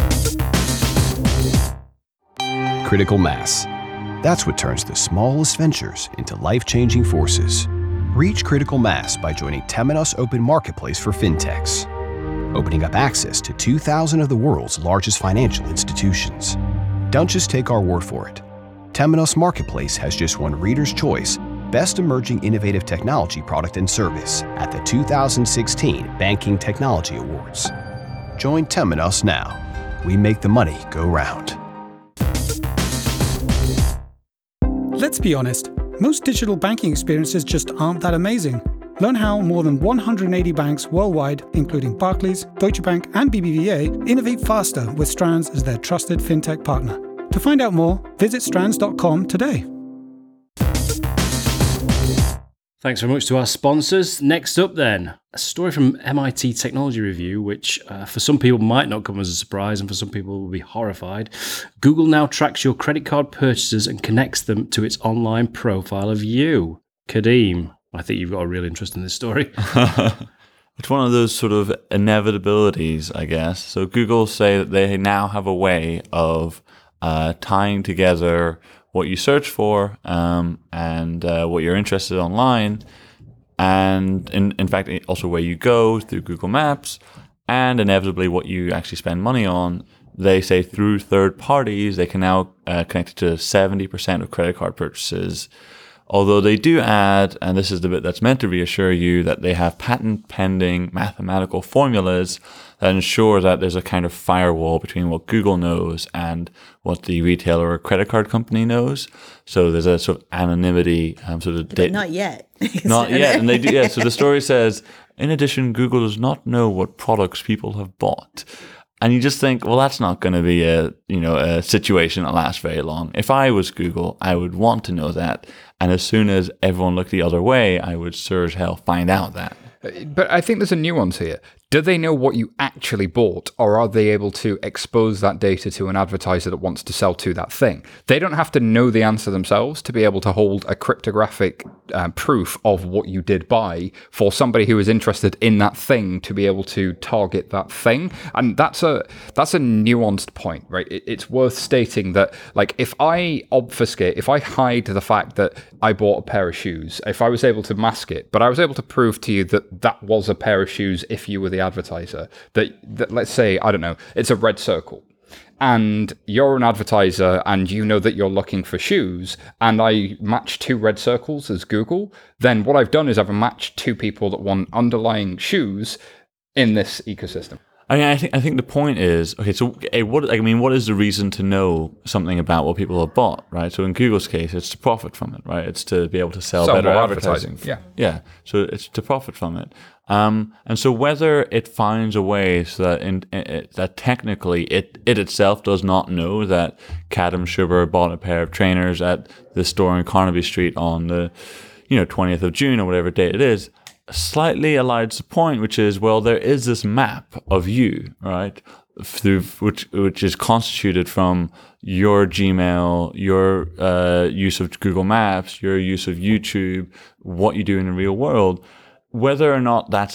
Speaker 6: Critical mass. That's what turns the smallest ventures into life-changing forces. Reach critical mass by joining Temenos Open Marketplace for fintechs, opening up access to 2,000 of the world's largest financial institutions. Don't just take our word for it. Temenos Marketplace has just won Reader's Choice Best Emerging Innovative Technology Product and Service at the 2016 Banking Technology Awards. Join Temenos now. We make the money go round.
Speaker 7: Let's be honest, most digital banking experiences just aren't that amazing. Learn how more than 180 banks worldwide, including Barclays, Deutsche Bank, and BBVA, innovate faster with Strands as their trusted fintech partner. To find out more, visit strands.com today.
Speaker 1: Thanks very much to our sponsors. Next up then, a story from MIT Technology Review, which for some people might not come as a surprise and for some people will be horrified. Google now tracks your credit card purchases and connects them to its online profile of you. Kadeem, I think you've got a real interest in this story.
Speaker 4: It's one of those sort of inevitabilities, I guess. So Google say that they now have a way of tying together what you search for and what you're interested in online, and in fact also where you go through Google Maps, and inevitably what you actually spend money on. They say through third parties they can now connect it to 70% of credit card purchases. Although they do add, and this is the bit that's meant to reassure you, that they have patent-pending mathematical formulas that ensure that there's a kind of firewall between what Google knows and what the retailer or credit card company knows. So there's a sort of anonymity.
Speaker 3: But not yet.
Speaker 4: Not yet, and they do. Yeah. So the story says, in addition, Google does not know what products people have bought. And you just think, well, that's not going to be a situation that lasts very long. If I was Google, I would want to know that. And as soon as everyone looked the other way, I would sure as hell find out that.
Speaker 2: But I think there's a nuance here. Do they know what you actually bought, or are they able to expose that data to an advertiser that wants to sell to that thing? They don't have to know the answer themselves to be able to hold a cryptographic proof of what you did buy for somebody who is interested in that thing to be able to target that thing. And that's a nuanced point, right? It's worth stating that, like, if I obfuscate, if I hide the fact that I bought a pair of shoes, if I was able to mask it, but I was able to prove to you that that was a pair of shoes if you were the advertiser, that let's say, I don't know, it's a red circle, and you're an advertiser and you know that you're looking for shoes, and I match two red circles as Google, then what I've done is I've matched two people that want underlying shoes in this ecosystem.
Speaker 4: I mean, I think the point is, okay, so what is the reason to know something about what people have bought, right? So in Google's case, it's to profit from it, right? It's to be able to sell better
Speaker 2: more
Speaker 4: advertising.
Speaker 2: Yeah.
Speaker 4: So it's to profit from it. And so whether it finds a way so that that technically it itself does not know that Kadam Shubber bought a pair of trainers at the store in Carnaby Street on the 20th of June or whatever date it is, slightly elides the point, which is, well, there is this map of you, right, through which is constituted from your Gmail, your use of Google Maps, your use of YouTube, what you do in the real world. Whether or not that's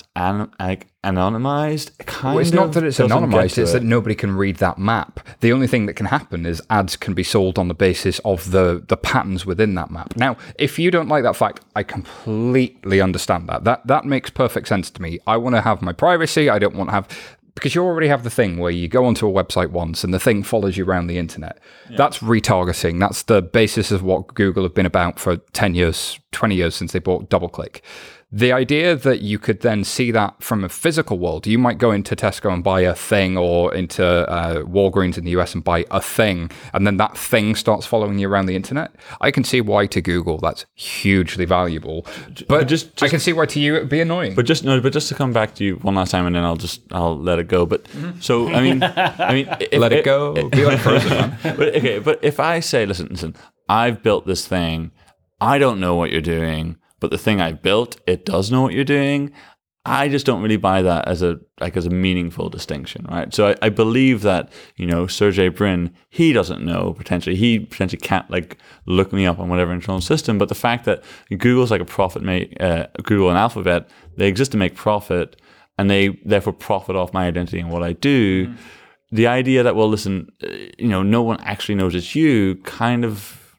Speaker 4: anonymized,
Speaker 2: it's not that it's anonymized, it's that nobody can read that map. The only thing that can happen is ads can be sold on the basis of the patterns within that map. Now, if you don't like that fact, I completely understand that. That makes perfect sense to me. I want to have my privacy. I don't want to have... Because you already have the thing where you go onto a website once and the thing follows you around the internet. Yeah. That's retargeting. That's the basis of what Google have been about for 10 years, 20 years since they bought DoubleClick. The idea that you could then see that from a physical world, you might go into Tesco and buy a thing, or into Walgreens in the US and buy a thing, and then that thing starts following you around the internet. I can see why to Google that's hugely valuable, but just I can see why to you it would be annoying.
Speaker 4: But just to come back to you one last time, and then I'll let it go. But so I mean,
Speaker 2: let it go. Be like Frozen, man.
Speaker 4: But if I say, listen, I've built this thing, I don't know what you're doing. But the thing I built, it does know what you're doing. I just don't really buy that as a meaningful distinction, right? So I believe that, Sergey Brin, he doesn't know potentially. He potentially can't look me up on whatever internal system. But the fact that Google's like a profit Google and Alphabet, they exist to make profit, and they therefore profit off my identity and what I do. Mm-hmm. The idea that, well, listen, no one actually knows it's you, kind of,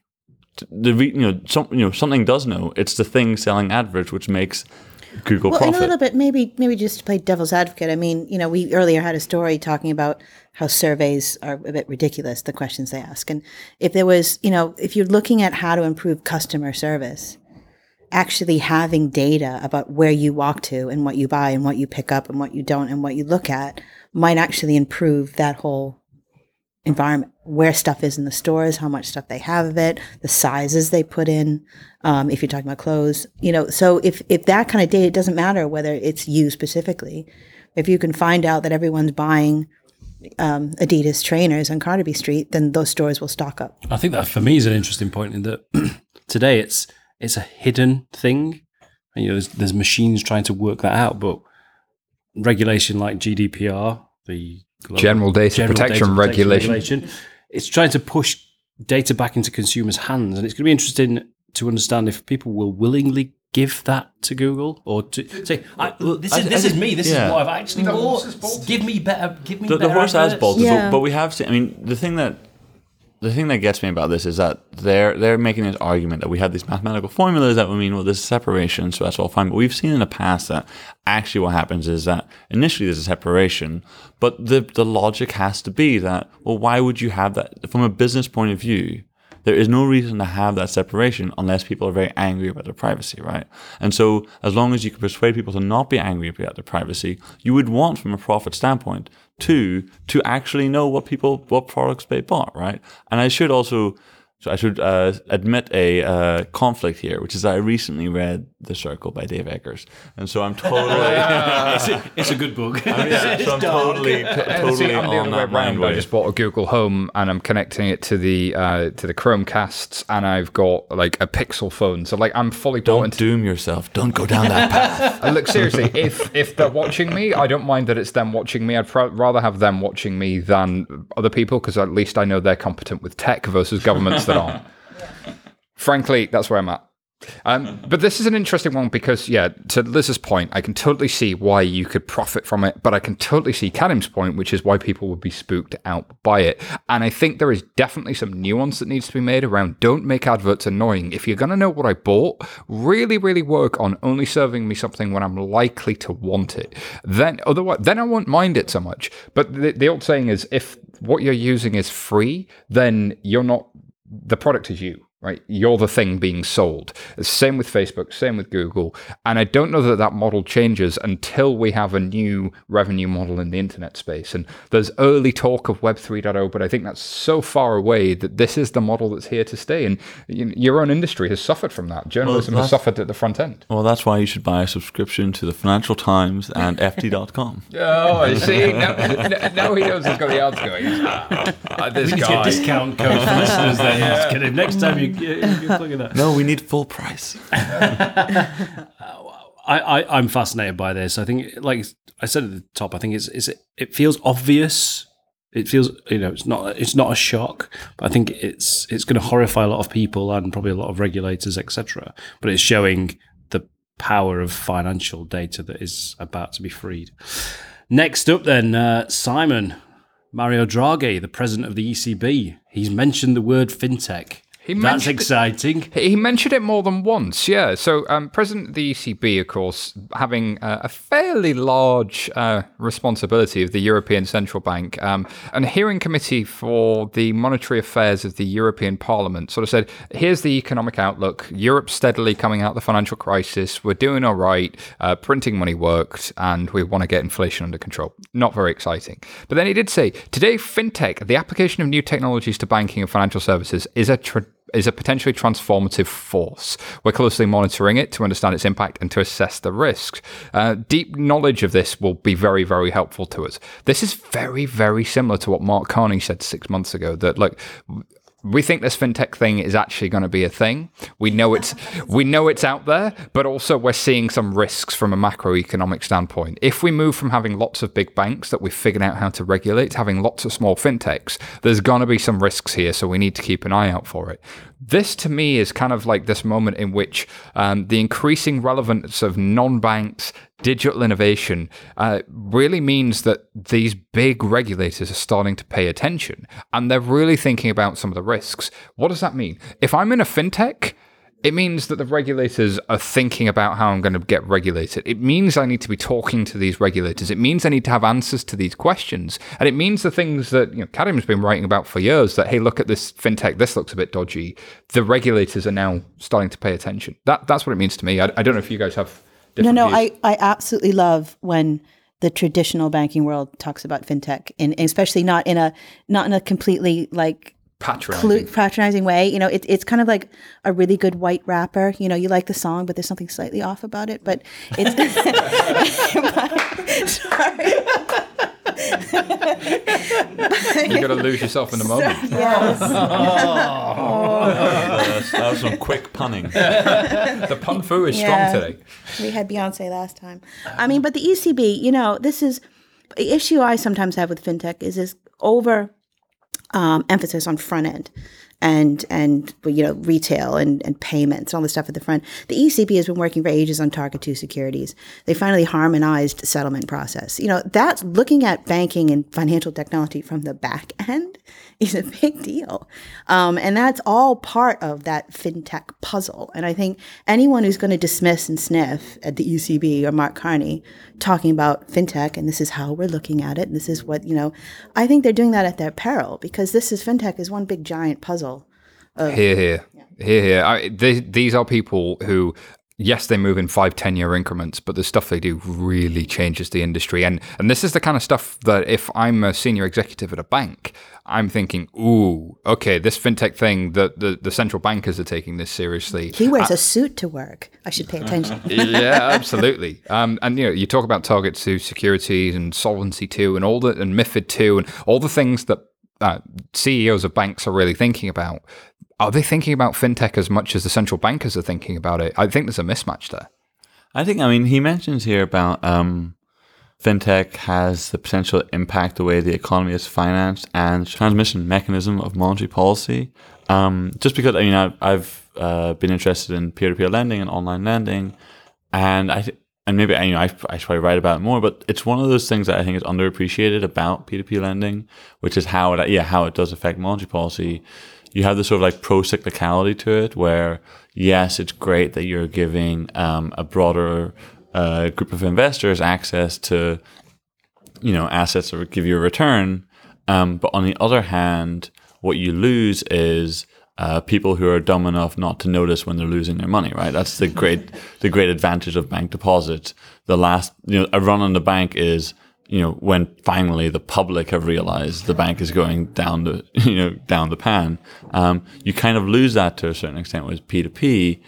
Speaker 4: something does know. It's the thing selling adverts which makes Google profit.
Speaker 3: And a little bit, maybe just to play devil's advocate. I mean, we earlier had a story talking about how surveys are a bit ridiculous, the questions they ask. And if there was, if you're looking at how to improve customer service, actually having data about where you walk to and what you buy and what you pick up and what you don't and what you look at might actually improve that whole environment, where stuff is in the stores, how much stuff they have of it, the sizes they put in, if you're talking about clothes, so if that kind of data, it doesn't matter whether it's you specifically, if you can find out that everyone's buying Adidas trainers on Carnaby Street, then those stores will stock up.
Speaker 1: I think that for me is an interesting point in that today it's a hidden thing, and there's machines trying to work that out, but regulation like GDPR, the
Speaker 2: General Data Protection Regulation.
Speaker 1: It's trying to push data back into consumers' hands, and it's going to be interesting to understand if people will willingly give that to Google, or to say, "This is me. This is what I've actually bought. Give me better.
Speaker 4: The horse has bolted, but we have seen. I mean, the thing that gets me about this is that they're making this argument that we have these mathematical formulas that would mean, well, there's separation, so that's all fine. But we've seen in the past that actually what happens is that initially there's a separation, but the logic has to be that, well, why would you have that? From a business point of view, there is no reason to have that separation unless people are very angry about their privacy, right? And so as long as you can persuade people to not be angry about their privacy, you would want, from a profit standpoint, to actually know what products they bought, right? And I should admit a conflict here, which is that I recently read The Circle by Dave Eggers, and so I'm totally
Speaker 1: it's a good book.
Speaker 4: So I'm totally on that mind.
Speaker 2: I just bought a Google Home and I'm connecting it to the Chromecasts, and I've got a Pixel phone. So I'm fully bought into.
Speaker 4: Don't doom yourself. Don't go down that path.
Speaker 2: Look, seriously, if they're watching me, I don't mind that it's them watching me. I'd rather have them watching me than other people, because at least I know they're competent with tech versus governments that aren't. Frankly, that's where I'm at. But this is an interesting one because, to Liz's point, I can totally see why you could profit from it, but I can totally see Kadim's point, which is why people would be spooked out by it. And I think there is definitely some nuance that needs to be made around don't make adverts annoying. If you're going to know what I bought, really, really work on only serving me something when I'm likely to want it. Then I won't mind it so much. But the old saying is, if what you're using is free, then you're not, the product is you. Right, you're the thing being sold. Same with Facebook, same with Google. And I don't know that model changes until we have a new revenue model in the internet space. And there's early talk of Web 3.0, but I think that's so far away that this is the model that's here to stay. And your own industry has suffered from that. Journalism has suffered at the front end.
Speaker 4: Well, that's why you should buy a subscription to the Financial Times and FT.com.
Speaker 2: Oh, I see. Now he knows he's got the ads going. This guy.
Speaker 1: Get a discount code for listeners then. Just kidding. Next time you're plugging that.
Speaker 4: No, we need full price.
Speaker 1: I'm fascinated by this. I think, like I said at the top, I think it feels obvious. It feels, it's not a shock, but I think it's going to horrify a lot of people and probably a lot of regulators, etc. But it's showing the power of financial data that is about to be freed. Next up, then, Simon, Mario Draghi, the president of the ECB. He's mentioned the word fintech. That's exciting.
Speaker 2: He mentioned it more than once, yeah. So President of the ECB, of course, having a fairly large responsibility of the European Central Bank, and a hearing committee for the monetary affairs of the European Parliament sort of said, here's the economic outlook. Europe's steadily coming out of the financial crisis. We're doing all right. Printing money worked, and we want to get inflation under control. Not very exciting. But then he did say, today, fintech, the application of new technologies to banking and financial services, is a potentially transformative force. We're closely monitoring it to understand its impact and to assess the risks. Deep knowledge of this will be very, very helpful to us. This is very, very similar to what Mark Carney said 6 months ago, that we think this fintech thing is actually going to be a thing. We know it's out there, but also we're seeing some risks from a macroeconomic standpoint. If we move from having lots of big banks that we've figured out how to regulate to having lots of small fintechs, there's going to be some risks here, so we need to keep an eye out for it. This, to me, is kind of like this moment in which the increasing relevance of non-banks, digital innovation really means that these big regulators are starting to pay attention, and they're really thinking about some of the risks. What does that mean? If I'm in a fintech, it means that the regulators are thinking about how I'm going to get regulated. It means I need to be talking to these regulators. It means I need to have answers to these questions. And it means the things that Kadim's been writing about for years, that, hey, look at this fintech, this looks a bit dodgy. The regulators are now starting to pay attention. That's what it means to me. I don't know if you guys have different views.
Speaker 3: I absolutely love when the traditional banking world talks about fintech, and especially not in a completely like patronizing way. It's kind of like a really good white rapper. You like the song, but there's something slightly off about it. But it's sorry.
Speaker 2: You're going to lose yourself in the moment.
Speaker 3: Yes.
Speaker 4: That was some quick punning.
Speaker 2: The pun fu is strong today.
Speaker 3: We had Beyonce last time. I mean, but the ECB, this is the issue I sometimes have with fintech is this over emphasis on front end and retail and payments, all the stuff at the front. The ECB has been working for ages on Target 2 securities. They finally harmonized settlement process. That's looking at banking and financial technology from the back end is a big deal. And that's all part of that fintech puzzle. And I think anyone who's going to dismiss and sniff at the ECB or Mark Carney talking about fintech, and this is how we're looking at it, and this is what, I think they're doing that at their peril, because fintech is one big giant puzzle.
Speaker 2: Here. These are people who, yes, they move in 5-10 year increments, but the stuff they do really changes the industry. And this is the kind of stuff that if I'm a senior executive at a bank, I'm thinking, ooh, okay, this fintech thing, the central bankers are taking this seriously.
Speaker 3: He wears a suit to work. I should pay attention.
Speaker 2: Yeah, absolutely. And you talk about Target 2 securities and Solvency 2 and and MiFID 2 and all the things that CEOs of banks are really thinking about. Are they thinking about fintech as much as the central bankers are thinking about it? I think there's a mismatch there.
Speaker 4: He mentions here about fintech has the potential to impact the way the economy is financed and transmission mechanism of monetary policy. Just because I've been interested in peer-to-peer lending and online lending, and maybe I should probably write about it more, but it's one of those things that I think is underappreciated about P2P lending, which is how it does affect monetary policy. You have this sort of like pro-cyclicality to it, where yes, it's great that you're giving a broader group of investors access to assets that give you a return, but on the other hand, what you lose is people who are dumb enough not to notice when they're losing their money, right? That's the great advantage of bank deposits. The last, a run on the bank is, when finally the public have realized the bank is going down the pan. You kind of lose that to a certain extent with P2P.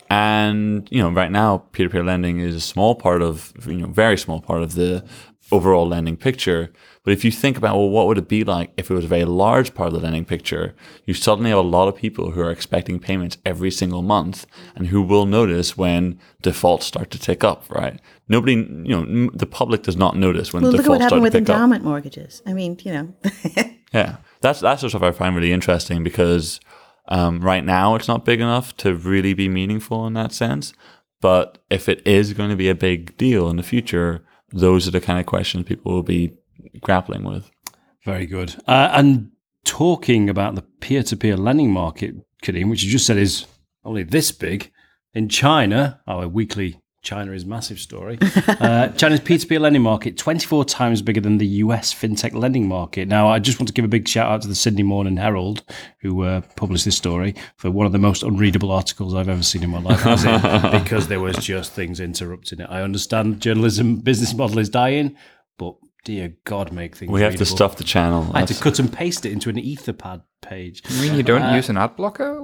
Speaker 4: And, right now, peer-to-peer lending is a small part of, very small part of the overall lending picture. But if you think about, well, what would it be like if it was a very large part of the lending picture? You suddenly have a lot of people who are expecting payments every single month and who will notice when defaults start to tick up, right? Nobody, the public does not notice when defaults start to tick up.
Speaker 3: Look at what happened with endowment mortgages. I mean,
Speaker 4: Yeah, that's the stuff I find really interesting because right now it's not big enough to really be meaningful in that sense. But if it is going to be a big deal in the future, those are the kind of questions people will be grappling with.
Speaker 1: Very good. And talking about the peer-to-peer lending market, Kadim, which you just said is only this big, in China, our weekly China is Massive story, China's peer-to-peer lending market, 24 times bigger than the US fintech lending market. Now, I just want to give a big shout out to the Sydney Morning Herald, who published this story for one of the most unreadable articles I've ever seen in my life, because there was just things interrupting it. I understand journalism business model is dying, but dear God, make things
Speaker 4: We have
Speaker 1: readable.
Speaker 4: to stuff the channel.
Speaker 1: I had to cut and paste it into an Etherpad page.
Speaker 2: You mean you don't use an ad blocker?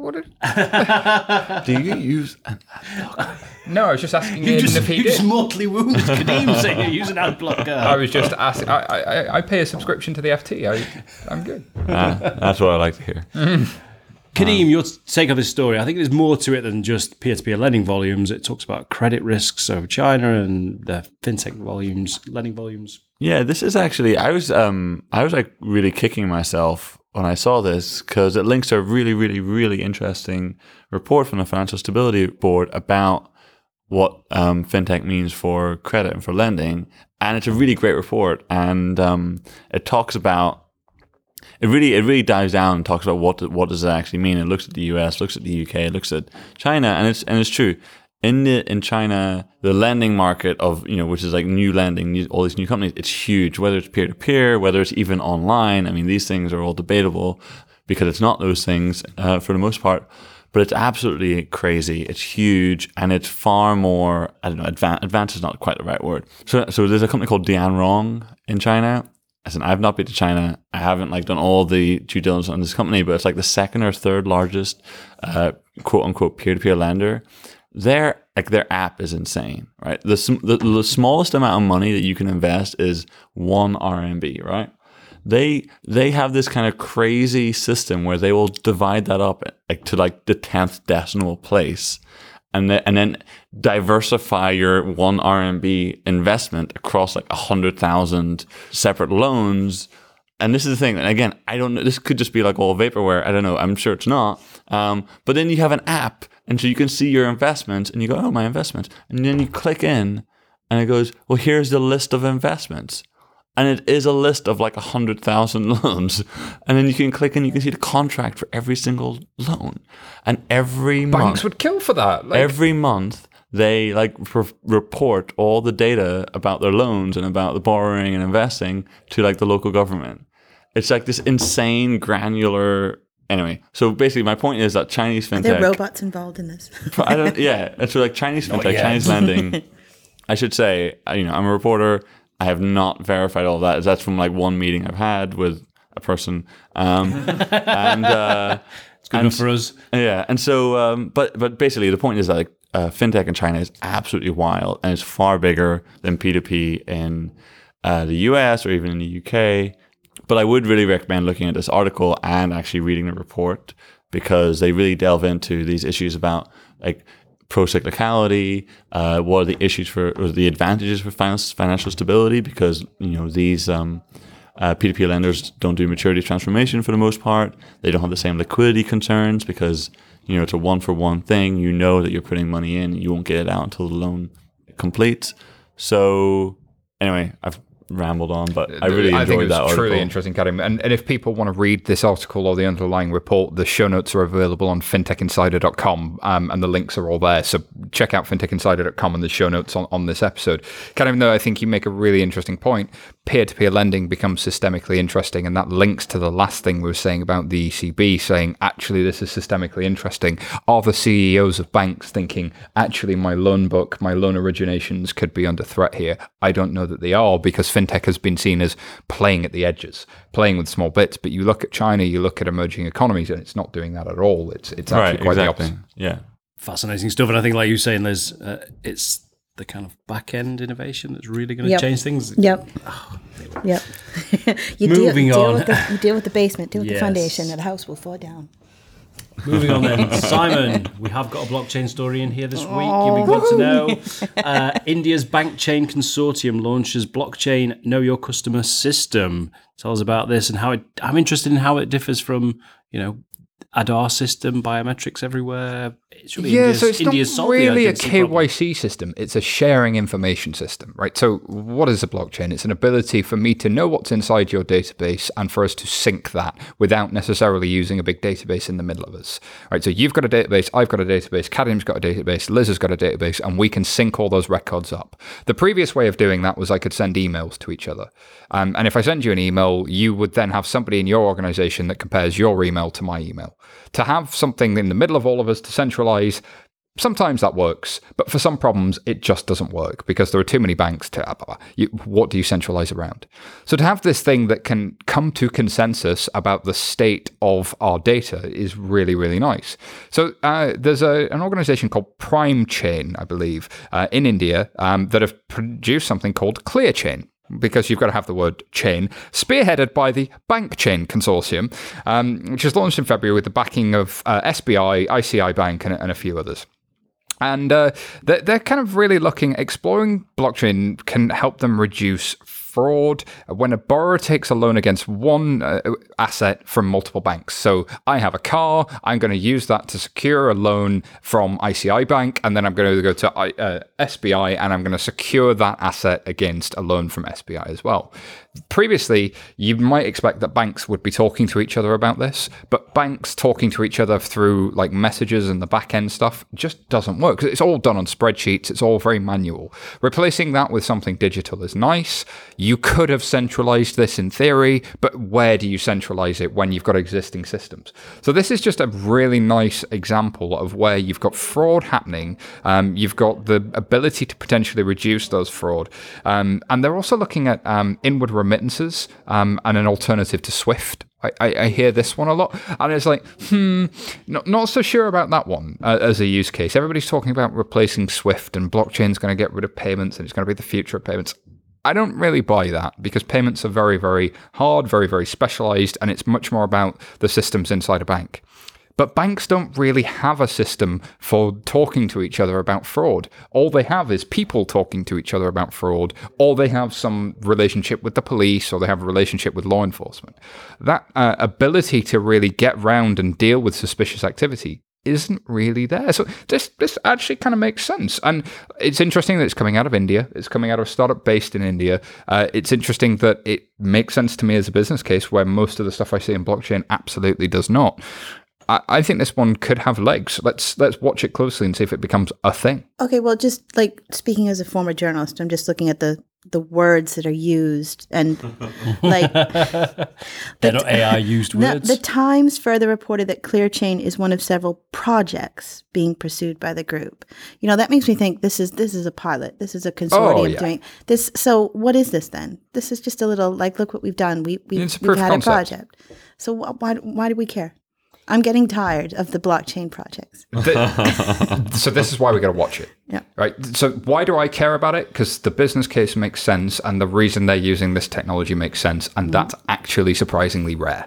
Speaker 4: Do you use an ad blocker?
Speaker 2: No, I was just asking
Speaker 1: You
Speaker 2: if he
Speaker 1: you
Speaker 2: did.
Speaker 1: just mortally wounded Kadim saying you use an ad blocker.
Speaker 2: I was just asking. I pay a subscription to the FT. I'm good.
Speaker 4: That's what I like to hear.
Speaker 1: Kadeem, your take on this story, I think there's more to it than just peer-to-peer lending volumes. It talks about credit risks over China and the fintech volumes, lending volumes.
Speaker 4: Yeah, this is actually, I was like really kicking myself when I saw this because it links to a really, really, really interesting report from the Financial Stability Board about what fintech means for credit and for lending. And it's a really great report. And it talks about, it really dives down and talks about what does it actually mean. It looks at the US, looks at the UK, it looks at China, and it's true. In China, the lending market of, which is like new lending, all these new companies, it's huge. Whether it's peer to peer, whether it's even online. I mean, these things are all debatable because it's not those things for the most part. But it's absolutely crazy. It's huge, and it's far more. I don't know. Advanced is not quite the right word. So there's a company called Dianrong in China. Listen, I've not been to China. I haven't done all the due diligence on this company, but it's like the second or third largest quote unquote peer to peer lender. Their app is insane, right? The smallest amount of money that you can invest is 1 RMB, right? They have this kind of crazy system where they will divide that up to the 10th decimal place, and then diversify your 1 RMB investment across 100,000 separate loans. And this is the thing. And again, I don't know. This could just be all vaporware. I don't know. I'm sure it's not. But then you have an app, and so you can see your investments, and you go, oh, my investments. And then you click in, and it goes, well, here's the list of investments. And it is a list of 100,000 loans. And then you can click and you can see the contract for every single loan. And every month...
Speaker 2: Banks would kill for that.
Speaker 4: Every month, they report all the data about their loans and about the borrowing and investing to the local government. It's this insane granular... Anyway, so basically my point is that Chinese fintech...
Speaker 3: Are there robots involved in this?
Speaker 4: Yeah. And so Chinese fintech, Chinese lending... I should say, I'm a reporter... I have not verified all that. That's from one meeting I've had with a person, and
Speaker 1: it's good enough for us.
Speaker 4: Yeah, and so, but basically, the point is that fintech in China is absolutely wild, and it's far bigger than P2P in the US or even in the UK. But I would really recommend looking at this article and actually reading the report because they really delve into these issues about pro-cyclicality, what are the issues or the advantages for financial stability, because these P2P lenders don't do maturity transformation for the most part. They don't have the same liquidity concerns because it's a one-for-one thing. That you're putting money in, you won't get it out until the loan completes. So anyway, I've rambled on, but I really enjoyed that article.
Speaker 2: It's truly interesting, Karim. And if people want to read this article or the underlying report, the show notes are available on fintechinsider.com, and the links are all there. So check out fintechinsider.com and the show notes on this episode. Karim, though, I think you make a really interesting point. Peer-to-peer lending becomes systemically interesting, and that links to the last thing we were saying about the ECB saying, actually, this is systemically interesting. Are the CEOs of banks thinking, actually, my loan book, my loan originations could be under threat here? I don't know that they are, because fintech has been seen as playing at the edges, playing with small bits. But you look at China, you look at emerging economies, and it's not doing that at all. It's actually quite the opposite.
Speaker 4: Yeah,
Speaker 1: fascinating stuff. And I think, like you were saying, there's it's the kind of back end innovation that's really going to change things.
Speaker 3: Yep.
Speaker 1: Oh,
Speaker 3: yep.
Speaker 1: Moving on.
Speaker 3: You deal with the basement, deal with the foundation, and the house will fall down.
Speaker 1: Moving on then, Simon, we have got a blockchain story in here this week. You'll be good to know. India's bank chain consortium launches blockchain Know Your Customer system. Tell us about this and how I'm interested in how it differs from, Aadhaar system, biometrics everywhere. It's really
Speaker 2: so it's not really a KYC system. It's a sharing information system, right? So what is a blockchain? It's an ability for me to know what's inside your database and for us to sync that without necessarily using a big database in the middle of us, right? So you've got a database, I've got a database, Kadim's got a database, Liz has got a database, and we can sync all those records up. The previous way of doing that was I could send emails to each other. And if I send you an email, you would then have somebody in your organization that compares your email to my email. To have something in the middle of all of us to centralize, sometimes that works, but for some problems, it just doesn't work because there are too many banks to... what do you centralize around? So to have this thing that can come to consensus about the state of our data is really, really nice. So there's an organization called Prime Chain, I believe, in India that have produced something called ClearChain. because you've got to have the word chain, spearheaded by the Bank Chain Consortium, which was launched in February with the backing of SBI, ICI Bank, and a few others. And they're kind of really exploring blockchain can help them reduce fraud when a borrower takes a loan against one asset from multiple banks. So I have a car, I'm going to use that to secure a loan from ICI Bank, and then I'm going to go to SBI and I'm going to secure that asset against a loan from SBI as well. Previously, you might expect that banks would be talking to each other about this, but banks talking to each other through like messages and the back end stuff just doesn't work. It's all done on spreadsheets. It's all very manual. Replacing that with something digital is nice. You could have centralized this in theory, but where do you centralize it when you've got existing systems? So this is just a really nice example of where you've got fraud happening. You've got the ability to potentially reduce those fraud. And they're also looking at inward remittances and an alternative to SWIFT. I hear this one a lot, and it's like, not so sure about that one as a use case. Everybody's talking about replacing SWIFT and blockchain's going to get rid of payments and it's going to be the future of payments. I don't really buy that because payments are very, very hard, very, very specialized, and it's much more about the systems inside a bank. But banks don't really have a system for talking to each other about fraud. All they have is people talking to each other about fraud, or they have some relationship with the police, or they have a relationship with law enforcement. That ability to really get round and deal with suspicious activity isn't really there. So this actually kind of makes sense. And it's interesting that it's coming out of India. It's coming out of a startup based in India. It's interesting that it makes sense to me as a business case where most of the stuff I see in blockchain absolutely does not. I think this one could have legs. Let's watch it closely and see if it becomes a thing.
Speaker 3: Okay, well, just like speaking as a former journalist, I'm just looking at the words that are used, and like
Speaker 1: they're not AI used words.
Speaker 3: The Times further reported that ClearChain is one of several projects being pursued by the group. You know, that makes me think this is a pilot. This is a consortium doing this. So what is this then? This is just a little like, look what we've done. We've had a project. So why do we care? I'm getting tired of the blockchain projects.
Speaker 2: So this is why we got to watch it.
Speaker 3: Yeah.
Speaker 2: Right. So why do I care about it? Because the business case makes sense, and the reason they're using this technology makes sense, and that's actually surprisingly rare.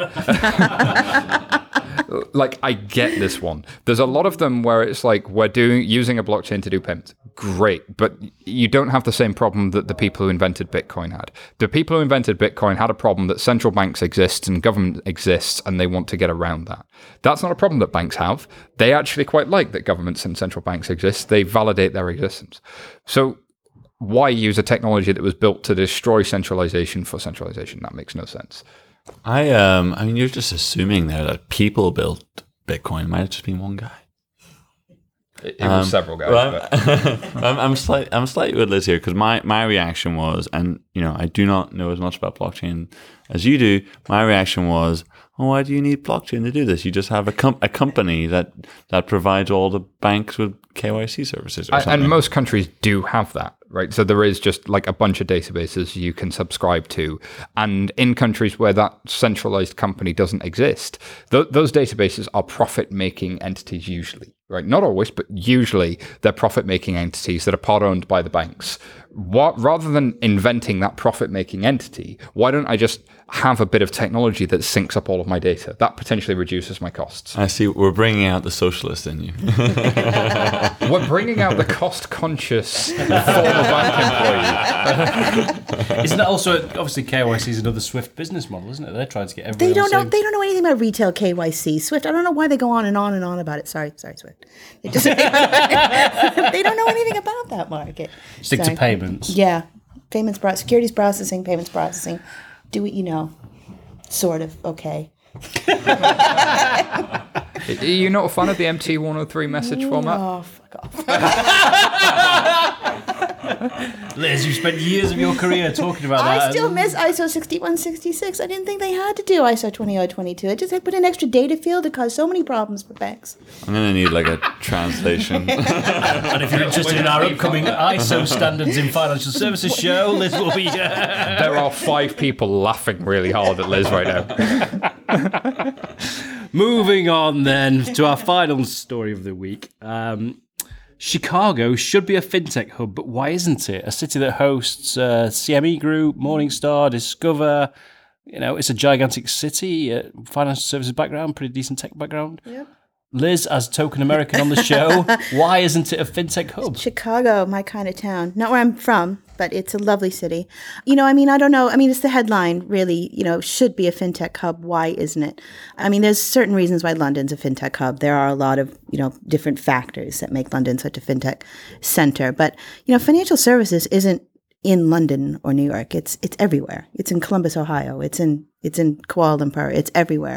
Speaker 2: Like, I get this one. There's a lot of them where it's like we're using a blockchain to do payments. Great, but you don't have the same problem that the people who invented Bitcoin had. The people who invented Bitcoin had a problem that central banks exist and government exists, and they want to get around that. That's not a problem that banks have. They actually quite like that governments and central banks exist. They validate their existence. So why use a technology that was built to destroy centralization for centralization? That makes no sense.
Speaker 4: I mean, you're just assuming there that people built Bitcoin. It might have just been one guy.
Speaker 2: It was several guys.
Speaker 4: Well, I'm slightly with Liz here because my reaction was, and you know, I do not know as much about blockchain as you do. My reaction was, oh, why do you need blockchain to do this? You just have a company that provides all the banks with KYC services or something.
Speaker 2: And most countries do have that, right? So there is just like a bunch of databases you can subscribe to. And in countries where that centralized company doesn't exist, those databases are profit-making entities usually, right? Not always, but usually they're profit-making entities that are part-owned by the banks. Rather than inventing that profit-making entity, why don't I just have a bit of technology that syncs up all of my data? That potentially reduces my costs.
Speaker 4: I see. We're bringing out the socialist in you.
Speaker 2: We're bringing out the cost-conscious former bank employee.
Speaker 1: Isn't that also, obviously KYC is another Swift business model, isn't it? They're trying to get everyone.
Speaker 3: They don't know anything about retail KYC. Swift. I don't know why they go on and on and on about it. Sorry, Swift. They just they don't know anything about that market.
Speaker 1: Stick to payments.
Speaker 3: Yeah, payments, securities processing, payments processing. Do what you know. Sort of okay.
Speaker 2: Are you not a fan of the MT103 message format?
Speaker 3: Oh, fuck off.
Speaker 1: Liz, you spent years of your career talking about that.
Speaker 3: I still miss ISO 6166. I didn't think they had to do ISO 20022. It just had put an extra data field that caused so many problems for banks.
Speaker 4: I'm going to need like a translation.
Speaker 1: And if you're interested in our upcoming ISO standards in financial services show, Liz will be...
Speaker 2: There are 5 people laughing really hard at Liz right now.
Speaker 1: Moving on then to our final story of the week. Chicago should be a fintech hub, but why isn't it? A city that hosts CME Group, Morningstar, Discover. It's a gigantic city, financial services background, pretty decent tech background.
Speaker 3: Yep.
Speaker 1: Liz, as token American on the show, why isn't it a fintech hub?
Speaker 3: Chicago, my kind of town. Not where I'm from, but it's a lovely city. I don't know. It's the headline, really, should be a fintech hub. Why isn't it? There's certain reasons why London's a fintech hub. There are a lot of, different factors that make London such a fintech center. But, financial services isn't in London or New York. It's everywhere. It's in Columbus, Ohio. It's in Kuala Lumpur. It's everywhere.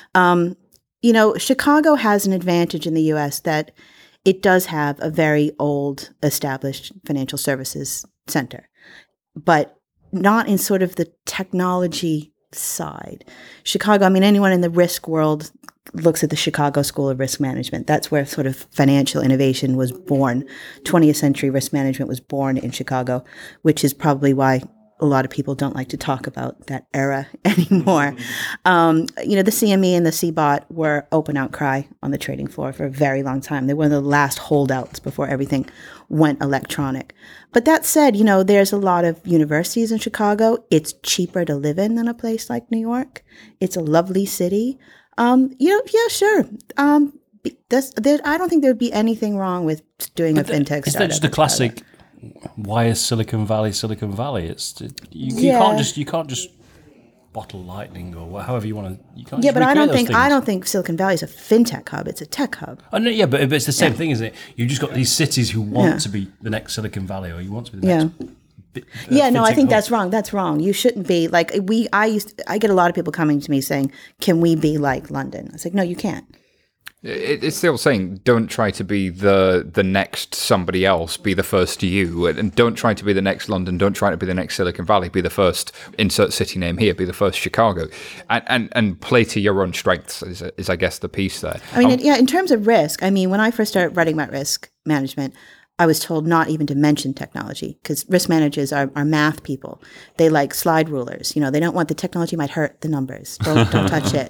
Speaker 3: Chicago has an advantage in the U.S. that it does have a very old, established financial services center, but not in sort of the technology side. Chicago, anyone in the risk world looks at the Chicago School of Risk Management. That's where sort of financial innovation was born. 20th century risk management was born in Chicago, which is probably why a lot of people don't like to talk about that era anymore. The CME and the CBOT were open outcry on the trading floor for a very long time. They were one of the last holdouts before everything went electronic. But that said, there's a lot of universities in Chicago. It's cheaper to live in than a place like New York. It's a lovely city. Sure. I don't think there would be anything wrong with doing a fintech startup.
Speaker 1: Is that just the classic? Why is Silicon Valley Silicon Valley? You can't just bottle lightning or however you want to.
Speaker 3: But I don't think Silicon Valley is a fintech hub. It's a tech hub.
Speaker 1: Oh no, yeah, but it's the same thing, isn't it? You've just got these cities who want to be the next Silicon Valley, or you want to be the next.
Speaker 3: I think that's wrong. That's wrong. You shouldn't be like I get a lot of people coming to me saying, "Can we be like London?" I was like, "No, you can't."
Speaker 2: It's still saying, don't try to be the next somebody else, be the first you, and don't try to be the next London, don't try to be the next Silicon Valley, be the first, insert city name here, be the first Chicago, and play to your own strengths is I guess the piece there.
Speaker 3: In terms of risk, when I first started writing about risk management, I was told not even to mention technology because risk managers are math people. They like slide rulers. They don't want the technology might hurt the numbers. Don't touch it.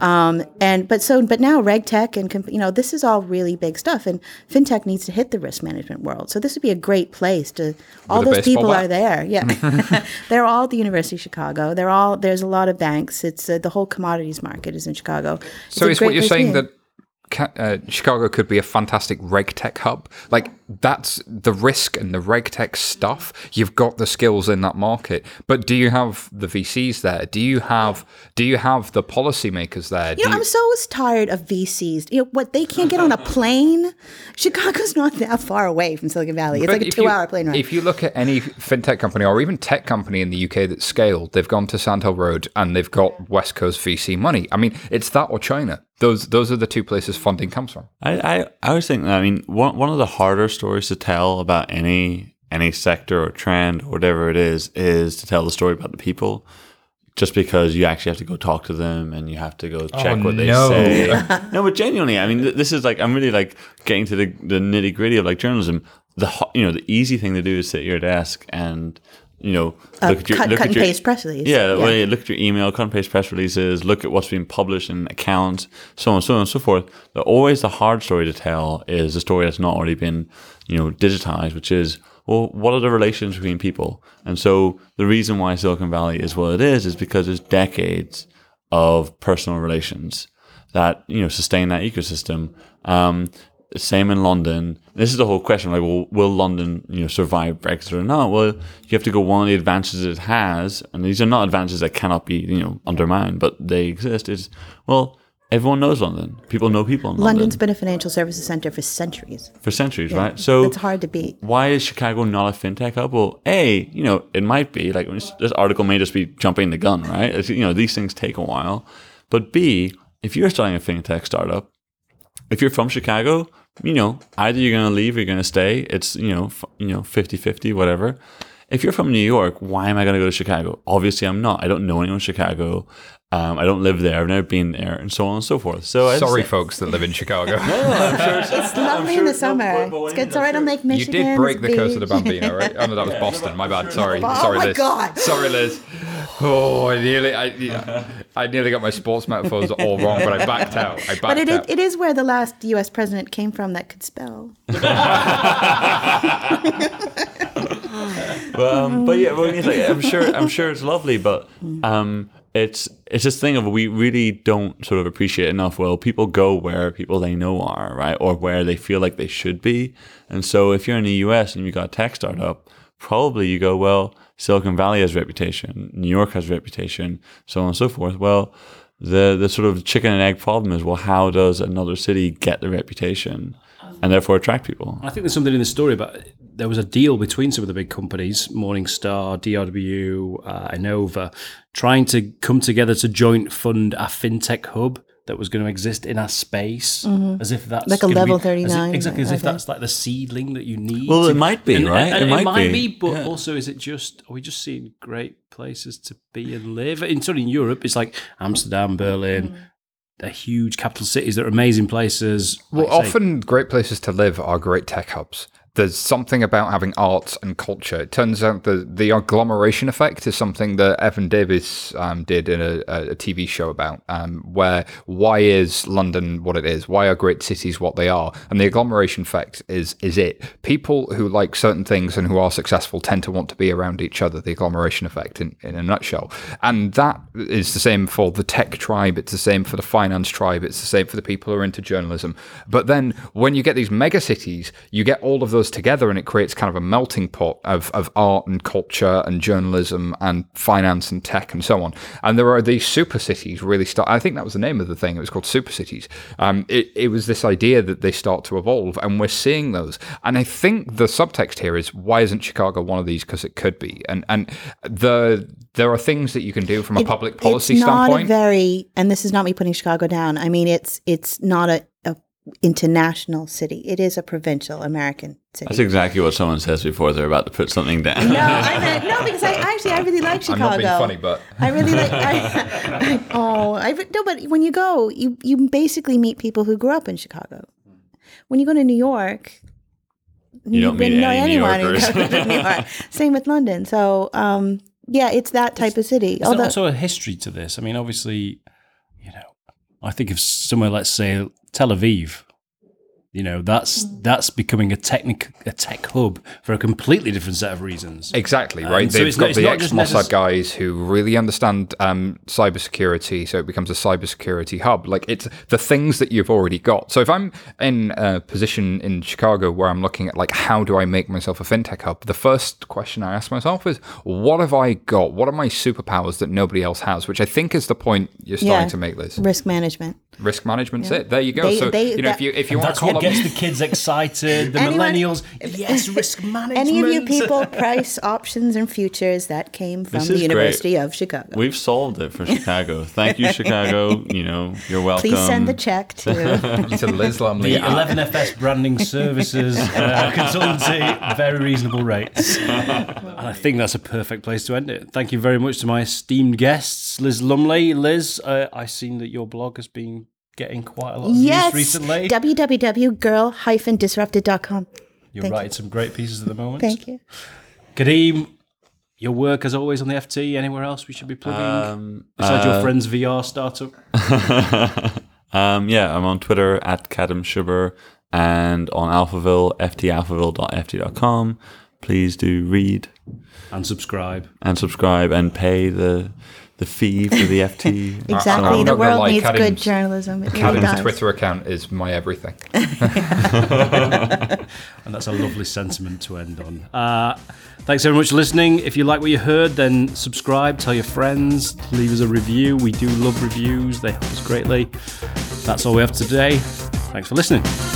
Speaker 3: But now reg tech and this is all really big stuff, and fintech needs to hit the risk management world. So this would be a great place to. All those people are there. Yeah, they're all at the University of Chicago. There's a lot of banks. It's the whole commodities market is in Chicago.
Speaker 2: So is what you're saying that Chicago could be a fantastic reg tech hub? Like, that's the risk and the reg tech stuff. You've got the skills in that market, but do you have the VCs there? Do you have the policymakers there?
Speaker 3: I'm so tired of VCs. What, they can't get on a plane? Chicago's not that far away from Silicon Valley. It's like a 2-hour plane ride.
Speaker 2: If you look at any fintech company or even tech company in the UK that's scaled, they've gone to Sand Hill Road and they've got West Coast VC money. It's that or China. Those are the two places funding comes from.
Speaker 4: I always think that, one of the harder stories to tell about any sector or trend or whatever it is to tell the story about the people, just because you actually have to go talk to them and you have to go check what they say. No, but genuinely, this is I'm really getting to the nitty gritty of journalism. The easy thing to do is sit at your desk and look at your
Speaker 3: cut and paste press release.
Speaker 4: Yeah, look at your email, cut and paste press releases, look at what's being published in accounts, so on and so forth. But always the hard story to tell is the story that's not already been, digitized, which is, well, what are the relations between people? And so the reason why Silicon Valley is what it is because there's decades of personal relations that, sustain that ecosystem. Same in London. This is the whole question, will London, survive Brexit or not? Well, you have to go, one of the advantages it has, and these are not advantages that cannot be, undermined, but they exist, is, everyone knows London. People know people in London.
Speaker 3: London's been a financial services center for centuries.
Speaker 4: Right? So
Speaker 3: it's hard to beat.
Speaker 4: Why is Chicago not a fintech hub? Well, it might be, this article may just be jumping the gun, right? These things take a while. But B, if you're starting a fintech startup, if you're from Chicago, either you're going to leave or you're going to stay. It's, 50-50, whatever. if you're from New York, why am I going to go to Chicago? Obviously, I'm not. I don't know anyone in Chicago. I don't live there. I've never been there, and so on and so forth. So
Speaker 2: Sorry, folks that live in Chicago.
Speaker 4: I'm sure
Speaker 3: It's lovely in the summer. It's good. It's all right on Lake
Speaker 2: You
Speaker 3: Michigan.
Speaker 2: did break the
Speaker 3: it's
Speaker 2: curse of the
Speaker 3: beach.
Speaker 2: Bambino, right? Oh no, that was Boston. My bad. Sorry.
Speaker 3: Oh
Speaker 2: Sorry,
Speaker 3: my
Speaker 2: Liz.
Speaker 3: God.
Speaker 2: Sorry, Liz. Oh, I nearly got my sports metaphors all wrong, but I backed out.
Speaker 3: But
Speaker 2: out.
Speaker 3: it is where the last U.S. president came from that could spell.
Speaker 4: But yeah, well, it's like, I'm sure it's lovely, but it's this thing of we really don't sort of appreciate enough. Well, people go where people they know are, right, or where they feel like they should be. And so if you're in the US and you got a tech startup, probably you go, well, Silicon Valley has a reputation, New York has a reputation, so on and so forth. Well, the sort of chicken and egg problem is, well, how does another city get the reputation and therefore attract people?
Speaker 1: I think there's something in the story about there was a deal between some of the big companies, Morningstar, DRW, Innova, trying to come together to joint fund a fintech hub that was going to exist in our space, as if that's
Speaker 3: Like a
Speaker 1: gonna
Speaker 3: level
Speaker 1: be,
Speaker 3: 39.
Speaker 1: as if
Speaker 3: Okay.
Speaker 1: that's like the seedling that you need.
Speaker 4: Well,
Speaker 1: to-
Speaker 4: it might be, right?
Speaker 1: It might be, but
Speaker 4: yeah.
Speaker 1: also, are we just seeing great places to be and live? In Europe, it's like Amsterdam, Berlin. They're huge capital cities that are amazing places.
Speaker 2: Well,
Speaker 1: Like I say,
Speaker 2: often great places to live are great tech hubs. There's something about having arts and culture. It turns out the agglomeration effect is something that Evan Davis did in a TV show about, where why is London what it is? Why are great cities what they are? And the agglomeration effect is it. People who like certain things and who are successful tend to want to be around each other, the agglomeration effect in a nutshell. And that is the same for the tech tribe. It's the same for the finance tribe. It's the same for the people who are into journalism. But then when you get these mega cities, you get all of those together and it creates kind of a melting pot of art and culture and journalism and finance and tech and so on. And there are these super cities really I think that was the name of the thing. It was called super cities. It was this idea that they start to evolve, and we're seeing those. And I think the subtext here is, why isn't Chicago one of these? Because it could be. And there are things that you can do from a public policy standpoint.
Speaker 3: Not a very, and this is not me putting Chicago down. I mean, it's not a international city. It is a provincial American city.
Speaker 4: That's exactly what someone says before they're about to put something down.
Speaker 3: No, I meant no, because I really like Chicago.
Speaker 2: I'm not being funny, but
Speaker 3: I really like. No, but when you go, you basically meet people who grew up in Chicago. When you go to New York,
Speaker 4: You don't meet any New Yorkers.
Speaker 3: who goes to New York. Same with London. So yeah, it's that type of city.
Speaker 1: Is there also a history to this? I mean, obviously, I think of somewhere, let's say Tel Aviv. That's becoming a tech hub for a completely different set of reasons.
Speaker 2: exactly, right?
Speaker 1: so
Speaker 2: They've
Speaker 1: it's
Speaker 2: got
Speaker 1: not
Speaker 2: the
Speaker 1: just
Speaker 2: ex-Mossad guys who really understand cybersecurity, so it becomes a cybersecurity hub. Like, it's the things that you've already got. So if I'm in a position in Chicago where I'm looking at, like, how do I make myself a fintech hub? The first question I ask myself is, what have I got? What are my superpowers that nobody else has? Which I think is the point you're starting to make, Liz.
Speaker 3: Risk management.
Speaker 2: Risk management's it. There you go. If you want
Speaker 1: That's
Speaker 2: to call
Speaker 1: what
Speaker 2: them,
Speaker 1: gets the kids excited, the millennials. Yes, risk management.
Speaker 3: Any of you people, price options and futures, that came from
Speaker 4: This
Speaker 3: the
Speaker 4: is
Speaker 3: University of Chicago.
Speaker 4: We've solved it for Chicago. Thank you, Chicago. You're welcome.
Speaker 3: Please send the check to.
Speaker 2: to Liz Lumley.
Speaker 1: The 11FS branding services consultancy, very reasonable rates. And I think that's a perfect place to end it. Thank you very much to my esteemed guests, Liz Lumley. Liz, I've seen that your blog has been getting quite a lot of views recently.
Speaker 3: www.girl-disrupted.com.
Speaker 1: You're writing some great pieces at the moment.
Speaker 3: Thank you.
Speaker 1: Kadeem, your work as always on the FT. Anywhere else we should be plugging? Besides your friend's VR startup?
Speaker 4: I'm on Twitter @KadamShuber and on Alphaville, alphaville.ft.com. Please do read
Speaker 1: And subscribe.
Speaker 4: and pay the fee for the FT.
Speaker 3: Exactly.
Speaker 2: I'm
Speaker 3: The
Speaker 2: not gonna
Speaker 3: world
Speaker 2: lie,
Speaker 3: needs good
Speaker 2: Kadim's-
Speaker 3: journalism. It really
Speaker 2: Kadim's
Speaker 3: does.
Speaker 2: Twitter account is my everything.
Speaker 1: And that's a lovely sentiment to end on. Thanks very much for listening. If you like what you heard, then subscribe, tell your friends, leave us a review. We do love reviews. They help us greatly. That's all we have today. Thanks for listening.